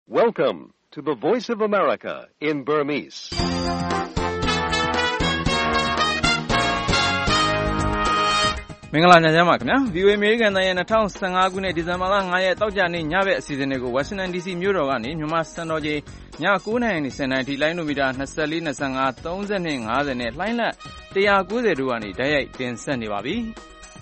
Welcome to the Voice of America in Burmese. ။မင်္ဂလာညချမ်းပါခင်ဗျာ VOA အမေရိကန်တိုင်းရဲ့2015ခုနှစ်ဒီဇင်ဘာလ9ရက်တောက်ကြနေ့ညဘက်အစီအစဉ်တွေကို Washington DC မြို့တော်ကနေမြန်မာစံတော်ချိန်ည9:00နာရီ10:00နာရီထိလိုင်းနိုမီတာ24 25 30နဲ့50နဲ့လှိုင်းလက်190တို့ကနေဓာတ်ရိုက်တင်ဆက်နေပါပြီ။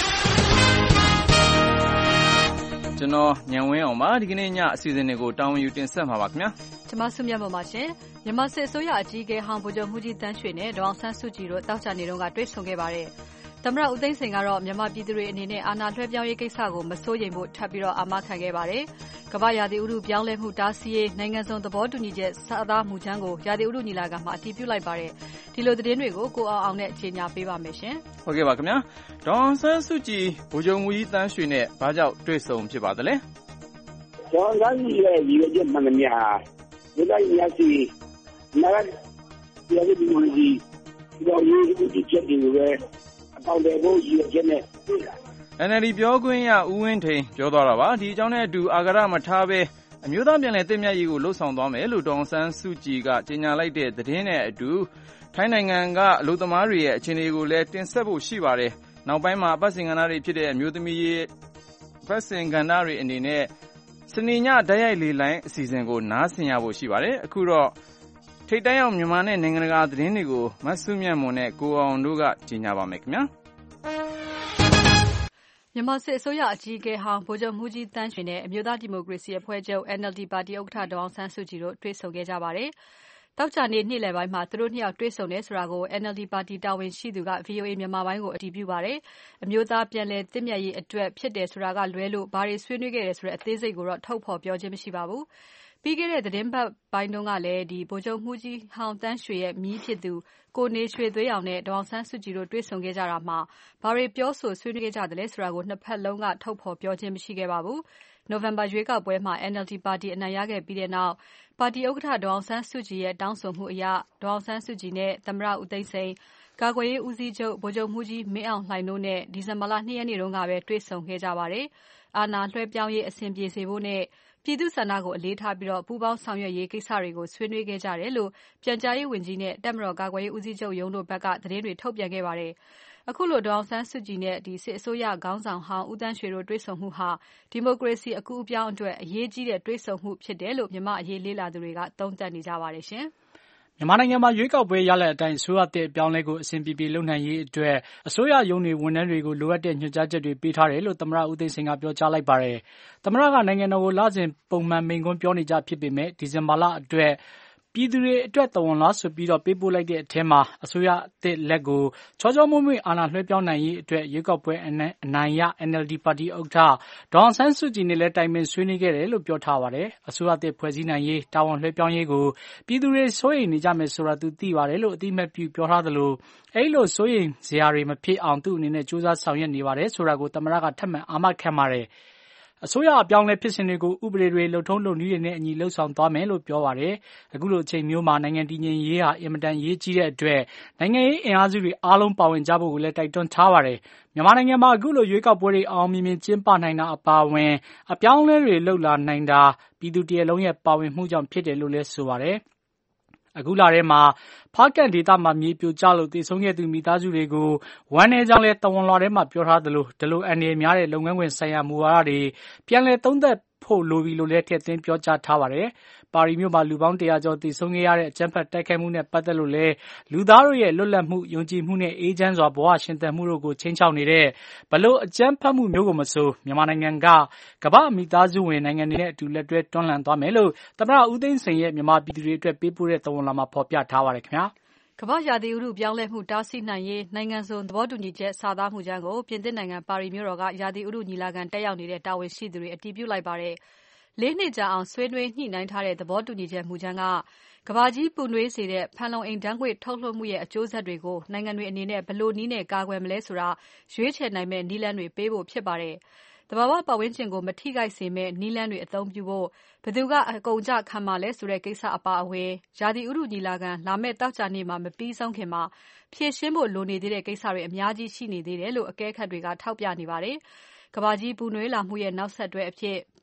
ကျွန်တော်ညံဝင်းအောင်ပါဒီကနေ့ညအစီအစဉ်တွေကိုတာဝန်ယူတင်ဆက်မှာပါခင်ဗျာ။ကျွန်မဆုမြတ်ပါရှင်။မြန်မာစစ်အစိုးရအကြီးအကဲဟောင်းဗိုလ်ချုပ်မှူးကြီးတန်းရွှေနဲ့ဒေါအောင်ဆန်းစုကြည်တို့တောက်ကြနေတုန်းကတွေ့ဆုံခဲ့ပါတယ်။သမ္မတဦးသိန်းစိန်ကတော့မြန်မာပြည်သူတွေအနေနဲ့အာဏာလွှဲပြောင်းရေးကိစ္စကိုမစိုးရိမ်ဖို့ထပ်ပြီးတော့အာမခံခဲ့ပါတယ်။ကမ္ဘာရာသီဥတုပြောင်းလဲမှုတားဆီးရေးနိုင်ငံစုံသဘောတူညီချက်စသားမူချမ်းကိုရာသီဥတုညီလာခံမှာအတည်ပြုလိုက်ပါတယ်။ဒီလိုသတင်းတွေကိုကိုအောင်နဲ့ကြေညာပေးပါမယ်ရှင်။ဟုတ်ကဲ့ပါခင်ဗျာ။ဒေါအောင်ဆန်းစုကြည်ဗိုလ်ချုပ်မှူးကြီးတန်းရွှေနဲ့ဘာကြောင့်တွေ့ဆုံဖြစ်ပါသလဲ။ဒေါအောင်ဆန်းစုကြည်ရဲ့ရည်ရွယ်ချက်မှန်သမျှဒီလိုက်ရစီနာရပြည်သူ့လူကြီးဒီလိုရည်ရွယ်ချက်တွေကိုပဲ NLD ပြောခွင့်ရဦးဝင်းထိန်ပြောသွားတာပါဒီအကြောင်းနဲ့အတူအာဃာတမထားဘဲအမျိုးသားပြန်လည်သင့်မြတ်ရေးကိုလှုပ်ဆောင်သွားမယ်လို့ဒေါအောင်ဆန်းစုကြည်ကကြေညာလိုက်တဲ့သတင်းနဲ့အတူထိုင်းနိုင်ငံကအလုပ်သမားတွေရဲ့အခြေအနေကိုလည်းတင်ဆက်ဖို့ရှိပါတယ်နောက်ပိုင်းမှာပတ်စင်ကဏ္ဍတွေဖြစ်တဲ့အမျိုးသမီးရေးပတ်စင်ကဏ္ဍတွေအနေနဲ့စနေညဓာတ်ရိုက်လေလိုင်းအစီအစဉ်ကိုနားဆင်ရဖို့ရှိပါတယ်အခုတော့ထိပ်တန်းရောက်မြန်မာနဲ့နိုင်ငံတကာသတင်းတွေကိုမဆုမြတ်မွန်နဲ့ကိုအောင်တို့ကကြေညာပါမယ်ခင်ဗျာမြန်မာစစ်အစိုးရအကြီးအကဲဟောင်းဗိုလ်ချုပ်မှူးကြီးတန်းရွှေနဲ့အမျိုးသားဒီမိုကရေစီအဖွဲ့ချုပ် NLD ပါတီဥက္ကဋ္ဌဒေါအောင်ဆန်းစုကြည်တို့တွေ့ဆုံခဲ့ကြပါတယ်။တောက်ကြနေ့နေ့လယ်ပိုင်းမှာသူတို့နှစ်ယောက်တွေ့ဆုံတယ်ဆိုတာကို NLD ပါတီတာဝန်ရှိသူက VOA မြန်မာပိုင်းကိုအတည်ပြုပါတယ်။အမျိုးသားပြန်လည်သင့်မြတ်ရေးအတွက်ဖြစ်တယ်ဆိုတာကလွဲလို့ဘာတွေဆွေးနွေးခဲ့တယ်ဆိုတဲ့အသေးစိတ်ကိုတော့ထုတ်ဖော်ပြောခြင်းမရှိပါဘူး။ပြီးခဲ့တဲ့သတင်းပတ်ပိုင်းတုန်းကလည်းဗိုလ်ချုပ်မှူးကြီးဟောင်းတန်းရွှေရဲ့မြီးဖြစ်သူကိုနေရွှေသွေးအောင်နဲ့ဒေါအောင်ဆန်းစုကြည်တို့တွေ့ဆုံခဲ့ကြတာမှာဘာတွေပြောဆိုဆွေးနွေးခဲ့ကြတယ်လဲဆိုတာကိုနှစ်ဖက်လုံးကထုတ်ဖော်ပြောခြင်းမရှိခဲ့ပါဘူး။နိုဝင်ဘာရွေးကောက်ပွဲမှာ NLD ပါတီအနိုင်ရခဲ့ပြီးတဲ့နောက်ပါတီဥက္ကဋ္ဌဒေါအောင်ဆန်းစုကြည်ရဲ့တောင်းဆိုမှုအရဒေါအောင်ဆန်းစုကြည်နဲ့သမ္မတဦးသိန်းစိန်ကာကွယ်ရေးဦးစီးချုပ်ဗိုလ်ချုပ်မှူးကြီးမင်းအောင်လှိုင်တို့နဲ့ဒီဇင်ဘာလ2ရက်နေ့တုန်းကပဲတွေ့ဆုံခဲ့ကြပါတယ်။အာဏာလွှဲပြောင်းရေးအဆင်ပြေစေဖို့နဲ့ပြည်သူ့ဆန္ဒကိုအလေးထားပြီးပူးပေါင်းဆောင်ရွက်ရေးကိစ္စတွေကိုဆွေးနွေးခဲ့ကြတယ်လို့ပြန်ကြားရေးဝန်ကြီးနဲ့တပ်မတော်ကာကွယ်ရေးဦးစီးချုပ်ရုံးတို့ဘက်ကသတင်းတွေထုတ်ပြန်ခဲ့ပါတယ်။အခုလိုဒေါအောင်ဆန်းစုကြည်နဲ့စစ်အစိုးရခေါင်းဆောင်ဟောင်းဦးသန်းရွှေတို့တွေ့ဆုံမှုဟာဒီမိုကရေစီအကူအပြောင်းအတွက်အရေးကြီးတဲ့တွေ့ဆုံမှုဖြစ်တယ်လို့မြန်မာအရေးလေ့လာသူတွေကသုံးသပ်နေကြပါတယ်ရှင်။မြန်မာနိုင်ငံမှာရွေးကောက်ပွဲရလဒ်အတိုင်းအစိုးရသစ်အပြောင်းလဲကိုအဆင်ပြေပြေလုပ်နိုင်ရေးအတွက်အစိုးရရုံးတွေဝန်ထမ်းတွေကိုလိုအပ်တဲ့ညွှန်ကြားချက်တွေပေးထားတယ်လို့သမ္မတဦးသိန်းစိန်ကပြောကြားလိုက်ပါတယ်။သမ္မတကနိုင်ငံတော်ကိုလစဉ်ပုံမှန်မိန့်ခွန်းပြောနေကြဖြစ်ပေမဲ့ဒီဇင်ဘာလအတွက်ပြည်သူတွေအတွက်သဝန်လားဆိုပြီးပေးပို့လိုက်တဲ့အထက်မှာအစိုးရသစ်လက်ကိုချောချောမွေ့မွေ့အာဏာလွှဲပြောင်းနိုင်ရေးအတွက်ရွေးကောက်ပွဲအနိုင်ရ NLD ပါတီဥက္ကဋ္ဌဒေါအောင်ဆန်းစုကြည်နဲ့လည်းတိုင်ပင်ဆွေးနွေးခဲ့တယ်လို့ပြောထားပါတယ်။အစိုးရသစ်ဖွဲ့စည်းနိုင်ရေးတာဝန်လွှဲပြောင်းရေးကိုပြည်သူတွေစိုးရိမ်နေကြမယ်ဆိုတာသူသိပါတယ်လို့အတိအမှတ်ပြုပြောထားသလိုအဲဒီလိုစိုးရိမ်စရာတွေမဖြစ်အောင်သူ့အနေနဲ့စူးစမ်းဆောင်ရွက်နေပါတယ်ဆိုတာကိုသမ္မတကထပ်မံအာမခံပါတယ်။အစိုးရအပြောင်းလဲဖြစ်စဉ်တွေကိုဥပဒေတွေလုံထုံးလုံနည်းတွေနဲ့အညီလှုပ်ဆောင်သွားမယ်လို့ပြောပါတယ်။အခုလိုအချိန်မျိုးမှာနိုင်ငံတည်ငြိမ်ရေးဟာအင်မတန်ရေးကြီးတဲ့အတွက်နိုင်ငံရေးအင်အားစုတွေအားလုံးပါဝင်ကြဖို့ကိုလည်းတိုက်တွန်းထားပါတယ်။မြန်မာနိုင်ငံမှာအခုလိုရွေးကောက်ပွဲတွေအောင်မြင်မြင်ကျင်းပနိုင်တာအပါအဝင်အပြောင်းအလဲတွေလှုပ်လာနိုင်တာပြည်သူတရက်လုံးရဲ့ပါဝင်မှုကြောင့်ဖြစ်တယ်လို့လည်းဆိုပါတယ်။အခုလထဲမှာဖားကန့်ဒေသမှာမြေပြိုကျလို့သေဆုံးခဲ့သူမိသားစုတွေကိုဝမ်းနည်းကြောင်းလဲတဝန်လွှာထဲမှာပြောထားသလိုဒီလိုအန္တရာယ်များတဲ့လုပ်ငန်းခွင်ဆိုင်ရာမူဝါဒတွေပြန်လည်သုံးသပ်ဖို့လိုပြီလို့လည်းထည့်သွင်းပြောကြားထားပါတယ်။ပါရီမြို့မှာလူပေါင်း100ကျော်သေဆုံးခဲ့ရတဲ့အကြမ်းဖက်တိုက်ခိုက်မှုနဲ့ပတ်သက်လို့လည်းလူသားတို့ရဲ့လွတ်လပ်မှုယုံကြည်မှုနဲ့အေးချမ်းစွာဘဝရှင်သန်မှုတို့ကိုချိန်ချောက်နေတဲ့ဘလို့အကြမ်းဖက်မှုမျိုးကိုမဆိုမြန်မာနိုင်ငံကကမ္ဘာမိသားစုဝင်နိုင်ငံတွေနဲ့အတူလက်တွဲတွန်းလှန်သွားမယ်လို့သမ္မတဦးသိန်းစိန်ရဲ့မြန်မာပြည်သူတွေအတွက်ပေးပို့တဲ့သဝန်လာမှာဖော်ပြထားပါတယ်ခင်ဗျာ။ကမ္ဘာရာသီဥတုပြောင်းလဲမှုတားဆီးနိုင်ရေးနိုင်ငံစုံသဘောတူညီချက်စာသားမှုချမ်းကိုပြင်သစ်နိုင်ငံပါရီမြို့တော်ကရာသီဥတုညီလာခံတက်ရောက်နေတဲ့တာဝန်ရှိသူတွေအတည်ပြုလိုက်ပါတယ်။၄နှစ်ကြာအောင်ဆွေးနွေးညှိနှိုင်းထားတဲ့သဘောတူညီချက်မူချမ်းကကမ္ဘာကြီးပူနွေးစေတဲ့ဖန်လုံအိမ်ဓာတ်ငွေ့ထုတ်လွှတ်မှုရဲ့အကျိုးဆက်တွေကိုနိုင်ငံတွေအနေနဲ့ဘယ်လိုနည်းနဲ့ကာကွယ်မလဲဆိုတာရွေးချယ်နိုင်မဲ့နည်းလမ်းတွေပေးဖို့ဖြစ်ပါတယ်။သဘာဝပတ်ဝန်းကျင်ကိုမထိခိုက်စေမဲ့နည်းလမ်းတွေအသုံးပြုဖို့ဘယ်သူကအကုန်အကျခံမှာလဲဆိုတဲ့ကိစ္စအပါအဝင်ရာသီဥတုညီလာခံလာမယ့်သောကြာနေ့မှာမပြီးဆုံးခင်မှာဖြေရှင်းဖို့လိုနေသေးတဲ့ကိစ္စတွေအများကြီးရှိနေသေးတယ်လို့အကဲခတ်တွေကထောက်ပြနေပါတယ်။ကမ္ဘာကြီးပူနွေးလာမှုရဲ့နောက်ဆက်တွဲအဖြစ်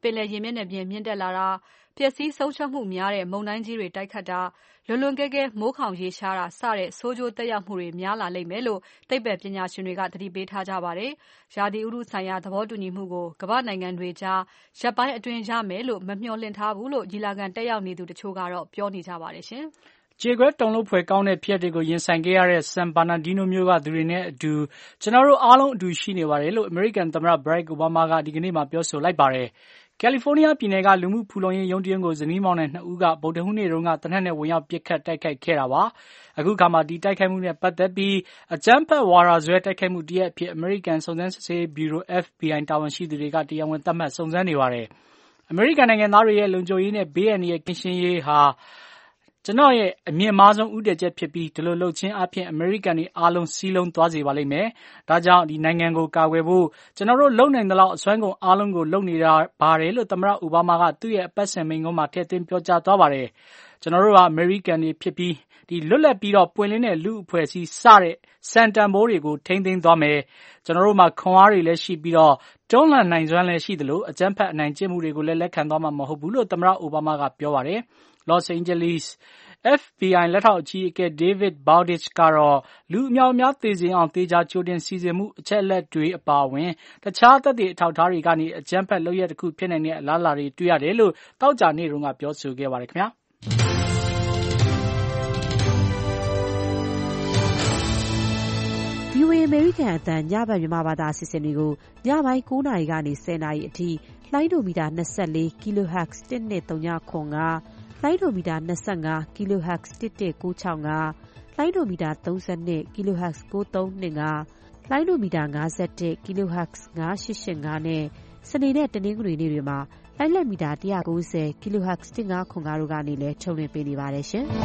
ပင်လယ်ရေမျက်နှာပြင်မြင့်တက်လာတာ၊ ပျက်စီးဆုံးရှုံးမှုများတဲ့မုန်တိုင်းကြီးတွေတိုက်ခတ်တာ၊ လွန်ကဲကဲမိုးခေါင်ရေရှားတာစတဲ့ဆိုးကျိုးသက်ရောက်မှုတွေများလာလိမ့်မယ်လို့သိပ္ပံပညာရှင်တွေကသတိပေးထားကြပါတယ်။ရာသီဥတုဆိုင်ရာသဘောတူညီမှုကိုကမ္ဘာ့နိုင်ငံတွေကြားရက်ပိုင်းအတွင်းရမယ်လို့မမျှော်လင့်ထားဘူးလို့ညီလာခံတက်ရောက်နေသူတချို့ကတော့ပြောနေကြပါတယ်ရှင်။ကြေကွဲတုန်လှုပ်ဖွယ်ကောင်းတဲ့ဖြစ်ရပ်တွေကိုရင်ဆိုင်ခဲ့ရတဲ့ San Bernardino မြို့ကသူတွေနဲ့အတူကျွန်တော်တို့အားလုံးအတူရှိနေပါတယ်လို့ American သမ္မတ Barack Obama ကဒီကနေ့မှပြောဆိုလိုက်ပါတယ်။ ကယ်လီဖိုးနီးယားပြည်နယ်ကလူမှုဖူလုံရေးရုံးတရုံးကိုဇနီးမောင်နှံ2ဦးကဗုဒ္ဓဟူးနေ့တုန်းကသေနတ်နဲ့ဝင်ရောက်ပစ်ခတ်တိုက်ခိုက်ခဲ့တာပါ။အခုခါမှာဒီတိုက်ခိုက်မှုနဲ့ပတ်သက်ပြီးအကြမ်းဖက်ဝါဒစွဲတိုက်ခိုက်မှုတရက်အဖြစ် American စုံစမ်းစစ်ဆေးရေးဗျူရို FBI တာဝန်ရှိသူတွေကတရားဝင်သတ်မှတ်စုံစမ်းနေပါတယ်။ American နိုင်ငံသားတွေရဲ့လုံခြုံရေးနဲ့ဘေးအန္တရာယ်ကင်းရှင်းရေးဟာကျွန်တော်ရဲ့အမြင့်မားဆုံးဦးတည်ချက်ဖြစ်ပြီးဒီလိုလှုပ်ခြင်းအပြင်အမေရိကန်တွေအားလုံးစည်းလုံးသွားစေပါလိမ့်မယ်။ဒါကြောင့်ဒီနိုင်ငံကိုကာကွယ်ဖို့ကျွန်တော်တို့လုပ်နိုင်သလောက်အစွမ်းကုန်အားလုံးကိုလုပ်နေတာပါတယ်လို့သမ္မတအိုဘားမားကသူ့ရဲ့အပတ်စဉ်မိန့်ခွန်းမှာထည့်သွင်းပြောကြားသွားပါတယ်။ကျွန်တော်တို့ဟာအမေရိကန်တွေဖြစ်ပြီးဒီလွတ်လပ်ပြီးတော့ပွင့်လင်းတဲ့လူအဖွဲ့အစည်းစတဲ့စံတန်ဖိုးတွေကိုထိန်းသိမ်းသွားမယ်။ကျွန်တော်တို့မှာခွန်အားတွေလည်းရှိပြီးတော့တွန်းလှန်နိုင်စွမ်းလည်းရှိသလိုအကြမ်းဖက်အနိုင်ကျင့်မှုတွေကိုလည်းလက်ခံသွားမှာမဟုတ်ဘူးလို့သမ္မတအိုဘားမားကပြောပါတယ်။ Los Angeles FBI လက်ထောက်အကြီးအကဲ David Bowditch ကတော့လူအများအများသေစေအောင်သေချာကြိုတင်စီစဉ်မှုအချက်အလက်တွေအပါအဝင်တခြားသက်သေအထောက်အထားတွေကနေအကြမ်းဖက်လုပ်ရက်တစ်ခုဖြစ်နိုင်တဲ့အလားအလာတွေတွေ့ရတယ်လို့သောကြာနေ့တုန်းကပြောဆိုခဲ့ပါတယ်ခင်ဗျာ VOA American အသံညဘက်မြန်မာဘာသာအစီအစဉ်တွေကိုညပိုင်း9:00 နာရီကနေ 10:00 နာရီအထိလိုင်းဒိုမီတာ24 kHz 103.5လိုင်းဒိုမီတာ25 kHz 11965လိုင်းဒိုမီတာ32 kHz 9325လိုင်းဒိုမီတာ51 kHz 9885နဲ့စနေနဲ့တနင်္ဂနွေနေ့တွေမှာလိုင်းလက်မီတာ190 kHz 1505တို့ကနေလည်းထုတ်လွှင့်ပေးနေပါတယ်ရှင်။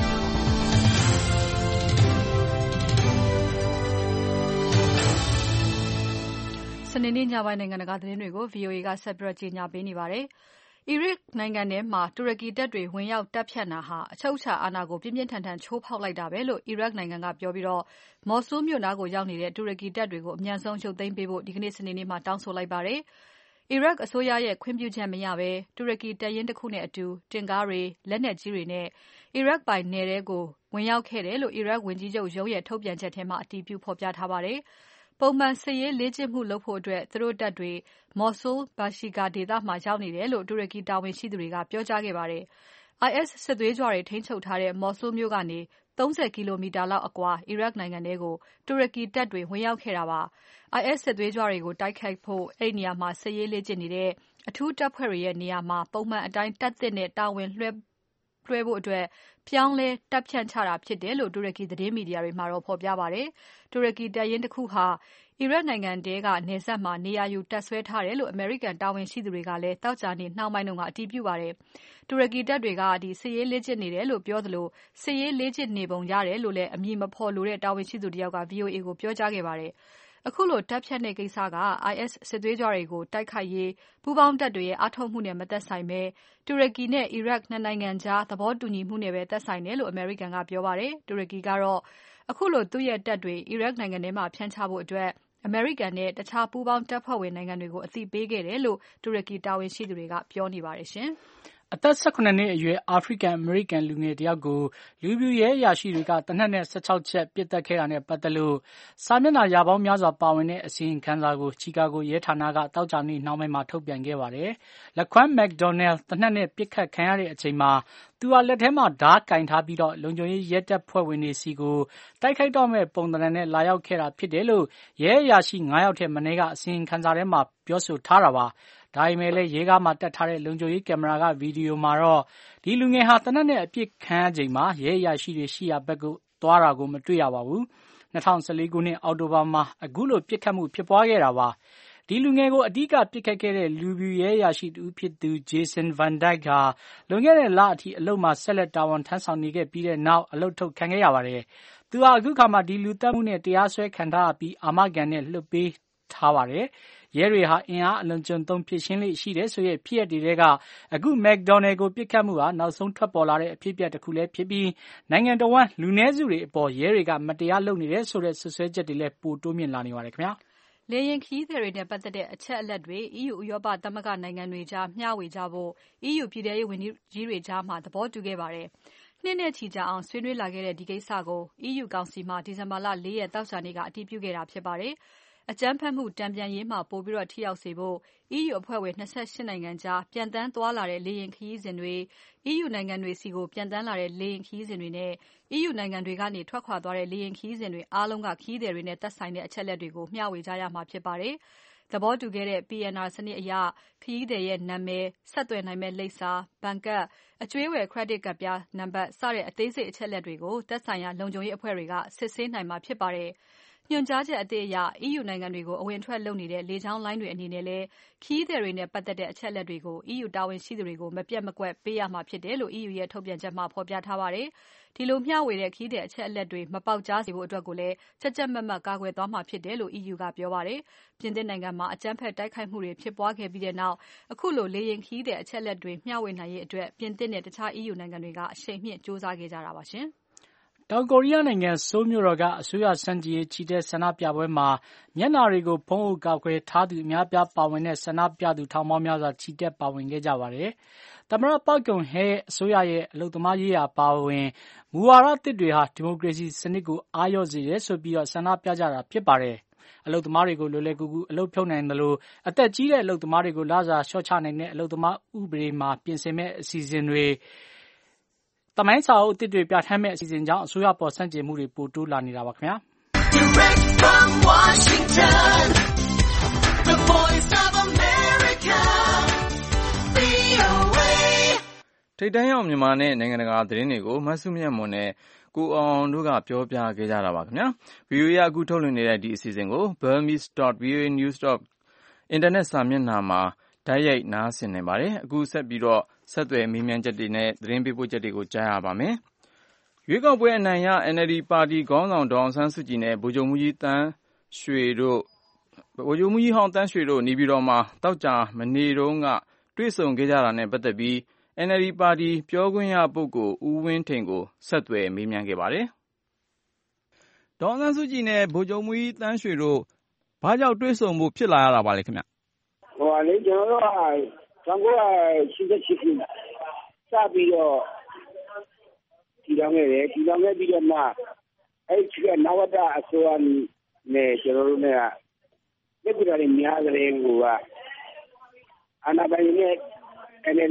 စနေနေ့ညပိုင်းနိုင်ငံတကာသတင်းတွေကို VOA ကဆက်ပြီးကြေညာပေးနေပါတယ်။အီရတ်နိုင်ငံထဲမှာတူရကီတပ်တွေဝင်ရောက်တပ်ဖြန့်တာဟာအချုပ်အခြာအာဏာကိုပြင်းပြင်းထန်ထန်ချိုးဖောက်လိုက်တာပဲလို့အီရတ်နိုင်ငံကပြောပြီးမော်ဆူးမြို့နားကိုရောက်နေတဲ့တူရကီတပ်တွေကိုအမြန်ဆုံးရုပ်သိမ်းပေးဖို့ဒီကနေ့စနေနေ့မှာတောင်းဆိုလိုက်ပါတယ်။အီရတ်အစိုးရရဲ့ခွင့်ပြုချက်မရဘဲတူရကီတပ်ရင်းတစ်ခုနဲ့အတူတင်ကားတွေလက်နက်ကြီးတွေနဲ့အီရတ်ပိုင်နယ်ထဲကိုဝင်ရောက်ခဲ့တယ်လို့အီရတ်ဝန်ကြီးချုပ်ရုံးရဲ့ထုတ်ပြန်ချက်ထဲမှာအတည်ပြုဖော်ပြထားပါတယ်။ပုံမှန်စစ်ရေးလေ့ကျင့်မှုလုပ်ဖို့သူတို့တပ်တွေ Mosul Bashika ဒေသမှာရောက်နေတယ်လို့တူရကီတာဝန်ရှိသူတွေကပြောကြားခဲ့ပါတယ်။ IS စစ်သွေးကြွတွေထိန်းချုပ်ထားတဲ့ Mosul မြို့ကနေ30 ကီလိုမီတာလောက်အကွာအီရတ်နိုင်ငံထဲကိုတူရကီတပ်တွေဝင်ရောက်ခဲ့တာပါ။ IS စစ်သွေးကြွတွေကိုတိုက်ခိုက်ဖို့အဲ့ဒီနေရာမှာစစ်ရေးလေ့ကျင့်နေတဲ့အထူးတပ်ဖွဲ့တွေရဲ့နေရာမှာပုံမှန်အတိုင်းတပ်သစ်နဲ့တာဝန်လွှဲဖို့ပြောင်းလဲတပ်ဖြန့်ချတာဖြစ်တယ်လို့တူရကီသတင်းမီဒီယာတွေမှာဖော်ပြပါတယ်။တူရကီတပ်ရင်းတစ်ခုဟာအီရတ်နိုင်ငံထဲကနယ်စပ်မှာနေရာယူတပ်ဆွဲထားတယ်လို့အမေရိကန်တာဝန်ရှိသူတွေကလည်းသောကြာနေ့နှောင်းပိုင်းကအတည်ပြုပါတယ်။တူရကီတပ်တွေကစစ်ရေးလေ့ကျင့်နေတယ်လို့ပြောသလိုစစ်ရေးလေ့ကျင့်နေပုံရတယ်လို့လည်းအမည်မဖော်လိုတဲ့တာဝန်ရှိသူတယောက်က VOA ကိုပြောကြားခဲ့ပါတယ်။အခုလိုတပ်ဖြတ်တဲ့ကိစ္စက IS စစ်သွေးကြွတွေကိုတိုက်ခိုက်ရေးပူးပေါင်းတပ်တွေရဲ့အားထုတ်မှုနဲ့မသက်ဆိုင်ဘဲတူရကီနဲ့အီရတ်နှစ်နိုင်ငံကြားသဘောတူညီမှုနဲ့ပဲသက်ဆိုင်တယ်လို့အမေရိကန်ကပြောပါတယ်။တူရကီကတော့အခုလိုသူ့ရဲ့တပ်တွေအီရတ်နိုင်ငံထဲမှာဖြန့်ချဖို့အမေရိကန်နဲ့တခြားပူးပေါင်းတပ်ဖွဲ့ဝင်နိုင်ငံတွေကိုအသိပေးခဲ့တယ်လို့တူရကီတာဝန်ရှိသူတွေကပြောနေပါတယ်ရှင်။အသက်18နှစ်အရွယ်အာဖရိကန်အမေရိကန်လူငယ်တယောက်ကိုလူပြူရဲအရာရှိတွေကတနက်နဲ့16ချက်ပစ်တက်ခဲ့တာနဲ့ပတ်သက်လို့စာမျက်နှာရာပေါင်းများစွာပါဝင်တဲ့အစီရင်ခံစာကိုချီကာဂိုရဲဌာနကတောက်ကြနေ့နှောင်းပိုင်းမှာထုတ်ပြန်ခဲ့ပါတယ်။လက်ခွမ်းမက်ဒေါ်နယ်တနက်နဲ့ပစ်ခတ်ခံရတဲ့အချိန်မှာသူဟာလက်ထဲမှာဓာတ်ကင်ထားပြီးတော့လုံခြုံရေးရဲတပ်ဖွဲ့ဝင်တွေစီကိုတိုက်ခိုက်တော့မဲ့ပုံသဏ္ဍာန်နဲ့လာရောက်ခဲ့တာဖြစ်တယ်လို့ရဲအရာရှိ9ယောက်ထက်မနည်းကအစီရင်ခံစာထဲမှာပြောဆိုထားတာပါ။ဒါပေမဲ့လည်းရဲကားမှာတက်ထားတဲ့လုံခြုံရေးကင်မရာကဗီဒီယိုမှာတော့ဒီလူငယ်ဟာတနက်နဲ့အပြစ်ခံရချိန်မှာရဲအရာရှိတွေရှိရာဘက်ကိုသွားတာကိုမတွေ့ရပါဘူး။2014ခုနှစ်အောက်တိုဘာမှာအခုလိုပြစ်ခတ်မှုဖြစ်ပွားခဲ့တာပါ။ဒီလူငယ်ကိုအဓိကပြစ်ခတ်ခဲ့တဲ့လူပြူရဲအရာရှိတူဖြစ်သူ Jason Van Dyke ဟာလွန်ခဲ့တဲ့လအထိအလုပ်မှာဆက်လက်တာဝန်ထမ်းဆောင်နေခဲ့ပြီးတဲ့နောက်အလုပ်ထုတ်ခံခဲ့ရပါတယ်။သူဟာအခုခါမှာဒီလူသတ်မှုနဲ့တရားစွဲခံထားပြီးအာမခံနဲ့လွှတ်ပေးထားပါတယ်။ရဲတွေဟာအင်အားအလွန်ကျွံသုံးဖြည့်ရှင်းလေ့ရှိတယ်ဆိုတဲ့ဖြစ်ရပ်တွေကအခုမက်ဒေါ်နယ်ကိုပြစ်ခတ်မှုဟာနောက်ဆုံးထွက်ပေါ်လာတဲ့အဖြစ်အပျက်တစ်ခုလည်းဖြစ်ပြီးနိုင်ငံတော်ဝန်လူနည်းစုတွေအပေါ်ရဲတွေကမတရားလုပ်နေတယ်ဆိုတဲ့ဆွဆွဲချက်တွေလည်းပိုတိုးမြင့်လာနေပါတယ်ခင်ဗျာ။လေယာဉ်ခရီးသည်တွေနဲ့ပတ်သက်တဲ့အချက်အလက်တွေ EU ဥရောပသမဂ္ဂနိုင်ငံတွေကြားမျှဝေကြဖို့ EU ပြည်ထဲရေးဝန်ကြီးတွေကြားသဘောတူခဲ့ပါတယ်။နှစ်နဲ့ချီကြာအောင်ဆွေးနွေးလာခဲ့တဲ့ဒီကိစ္စကို EU ကောင်စီမှာဒီဇင်ဘာလ 4 ရက်သောကြာနေ့ကအတည်ပြုခဲ့တာဖြစ်ပါတယ်။အကြမ်းဖက်မှုတန်ပြန်ရေးမှာပိုပြီးထိရောက်စေဖို့ EU အဖွဲ့ဝင်28နိုင်ငံကြားပျံသန်းသွားလာတဲ့လေယာဉ်ခရီးစဉ်တွေ EU နိုင်ငံတွေဆီကိုပျံသန်းလာတဲ့လေယာဉ်ခရီးစဉ်တွေနဲ့ EU နိုင်ငံတွေကနေထွက်ခွာသွားတဲ့လေယာဉ်ခရီးစဉ်တွေအားလုံးကခရီးသည်တွေနဲ့သက်ဆိုင်တဲ့အချက်အလက်တွေကိုမျှဝေကြရမှာဖြစ်ပါတယ်။သဘောတူခဲ့တဲ့ PNR စနစ်အရခရီးသည်ရဲ့နာမည်၊ဆက်သွယ်နိုင်မယ့်လိပ်စာ၊ဘဏ်ကတ်၊အကြွေးဝယ် credit ကဒ်ပြားနံပါတ်စတဲ့အသေးစိတ်အချက်အလက်တွေကိုသက်ဆိုင်ရာလုံခြုံရေးအဖွဲ့တွေကစစ်ဆေးနိုင်မှာဖြစ်ပါတယ်။ညွှန်ကြားချက်အသစ်အရ EU နိုင်ငံတွေကိုအဝင်အထွက်လုပ်နေတဲ့လေကြောင်းလိုင်းတွေအနေနဲ့လည်းခရီးသည်တွေနဲ့ပတ်သက်တဲ့အချက်အလက်တွေကို EU တာဝန်ရှိသူတွေကိုမပြတ်မကွက်ပေးရမှာဖြစ်တယ်လို့ EU ရဲ့ထုတ်ပြန်ချက်မှာဖော်ပြထားပါတယ်။ဒီလိုမျှဝေတဲ့ခရီးသည်အချက်အလက်တွေမပေါက်ကြားစေဖို့အတွက်ကိုလည်းကြပ်ကြပ်မတ်မတ်ကာကွယ်သွားမှာဖြစ်တယ်လို့ EU ကပြောပါတယ်။ပြင်သစ်နိုင်ငံမှာအကြမ်းဖက်တိုက်ခိုက်မှုတွေဖြစ်ပွားခဲ့ပြီးနောက်အခုလိုလေယာဉ်ခရီးသည်အချက်အလက်တွေမျှဝေနိုင်ရေးအတွက်ပြင်သစ်နဲ့တခြား EU နိုင်ငံတွေကအရှိန်မြှင့်ကြိုးစားခဲ့ကြတာပါရှင်။တောင်ကိုရီးယားနိုင်ငံဆိုးလ်မြို့တော်ကအစိုးရဆန့်ကျင်ရေးချီတက်ဆန္ဒပြပွဲမှာမျက်နှာတွေကိုဖုံးအုပ်ကာကွယ်ထားသူအများအပြားပါဝင်တဲ့ဆန္ဒပြသူထောင်ပေါင်းများစွာချီတက်ပါဝင်ခဲ့ကြပါတယ်။သမ္မတPark Geun-hyeအစိုးရရဲ့အလုပ်သမားရေးရာပါဝင်မူဝါဒသစ်တွေဟာဒီမိုကရေစီစနစ်ကိုအားလျော့စေတယ်ဆိုပြီးဆန္ဒပြကြတာဖြစ်ပါတယ်။အလုပ်သမားတွေကိုလွယ်လွယ်ကူကူအလုပ်ဖြုတ်နိုင်တယ်လို့အသက်ကြီးတဲ့အလုပ်သမားတွေကိုလစာလျှော့ချနိုင်တဲ့အလုပ်သမားဥပဒေမှာပြင်ဆင်မဲ့အစီအစဉ်တွေသမိုင်းစာအုပ်အသစ်တွေပြဋ္ဌာန်းမဲ့အစီအစဉ်ကြောင့်အစိုးရပေါ်ဆန့်ကျင်မှုတွေပိုတိုးလာနေတာပါခင်ဗျာ။ Direct from Washington, the voice of America, VOA ထိပ်တန်းရောက်မြန်မာနဲ့နိုင်ငံတကာသတင်းတွေကိုမဆုမြတ်မွန်နဲ့ကိုအောင်တို့ကပြောပြခဲ့ကြတာပါခင်ဗျာ။ VOA ကအခုထုတ်လွှင့်နေတဲ့ဒီအစီအစဉ်ကို burmese.voanews.internet စာမျက်နှာမှာတိုက်ရိုက်နားဆင်နိုင်ပါတယ်။အခုဆက်ပြီးဆက်သွယ်မေးမြန်းချက်တွေနဲ့သတင်းပေးပို့ချက်တွေကိုကြားရပါမယ်။ရွေးကောက်ပွဲအနိုင်ရ NLD ပါတီခေါင်းဆောင်ဒေါ်အောင်ဆန်းစုကြည်နဲ့ဗိုလ်ချုပ်မှူးကြီးဟောင်းသန်းရွှေတို့နေပြည်တော်မှာသောကြာနေ့တုန်းကတွေ့ဆုံခဲ့ကြတာနဲ့ပတ်သက်ပြီး NLD ပါတီပြောခွင့်ရပုဂ္ဂိုလ်ဦးဝင်းထိန်ကိုဆက်သွယ်မေးမြန်းခဲ့ပါတယ်။ဒေါ်အောင်ဆန်းစုကြည်နဲ့ဗိုလ်ချုပ်မှူးကြီးသန်းရွှေတို့ဘာကြောင့်တွေ့ဆုံဖို့ဖြစ်လာရတာပါလဲခင်ဗျ။ကျွန်တော်တို့က1988ခုစပြီးတော့ဒီလောင်ခဲ့တယ်ဒီလောင်ခဲ့ပြီးတော့မှအဲ့ဒီကနဝတအစိုးရနဲ့ကျွန်တော်တို့နဲ့ကလက်ပြတယ်များတဲ့ကိုကအနာပိုင်နဲ့ NLD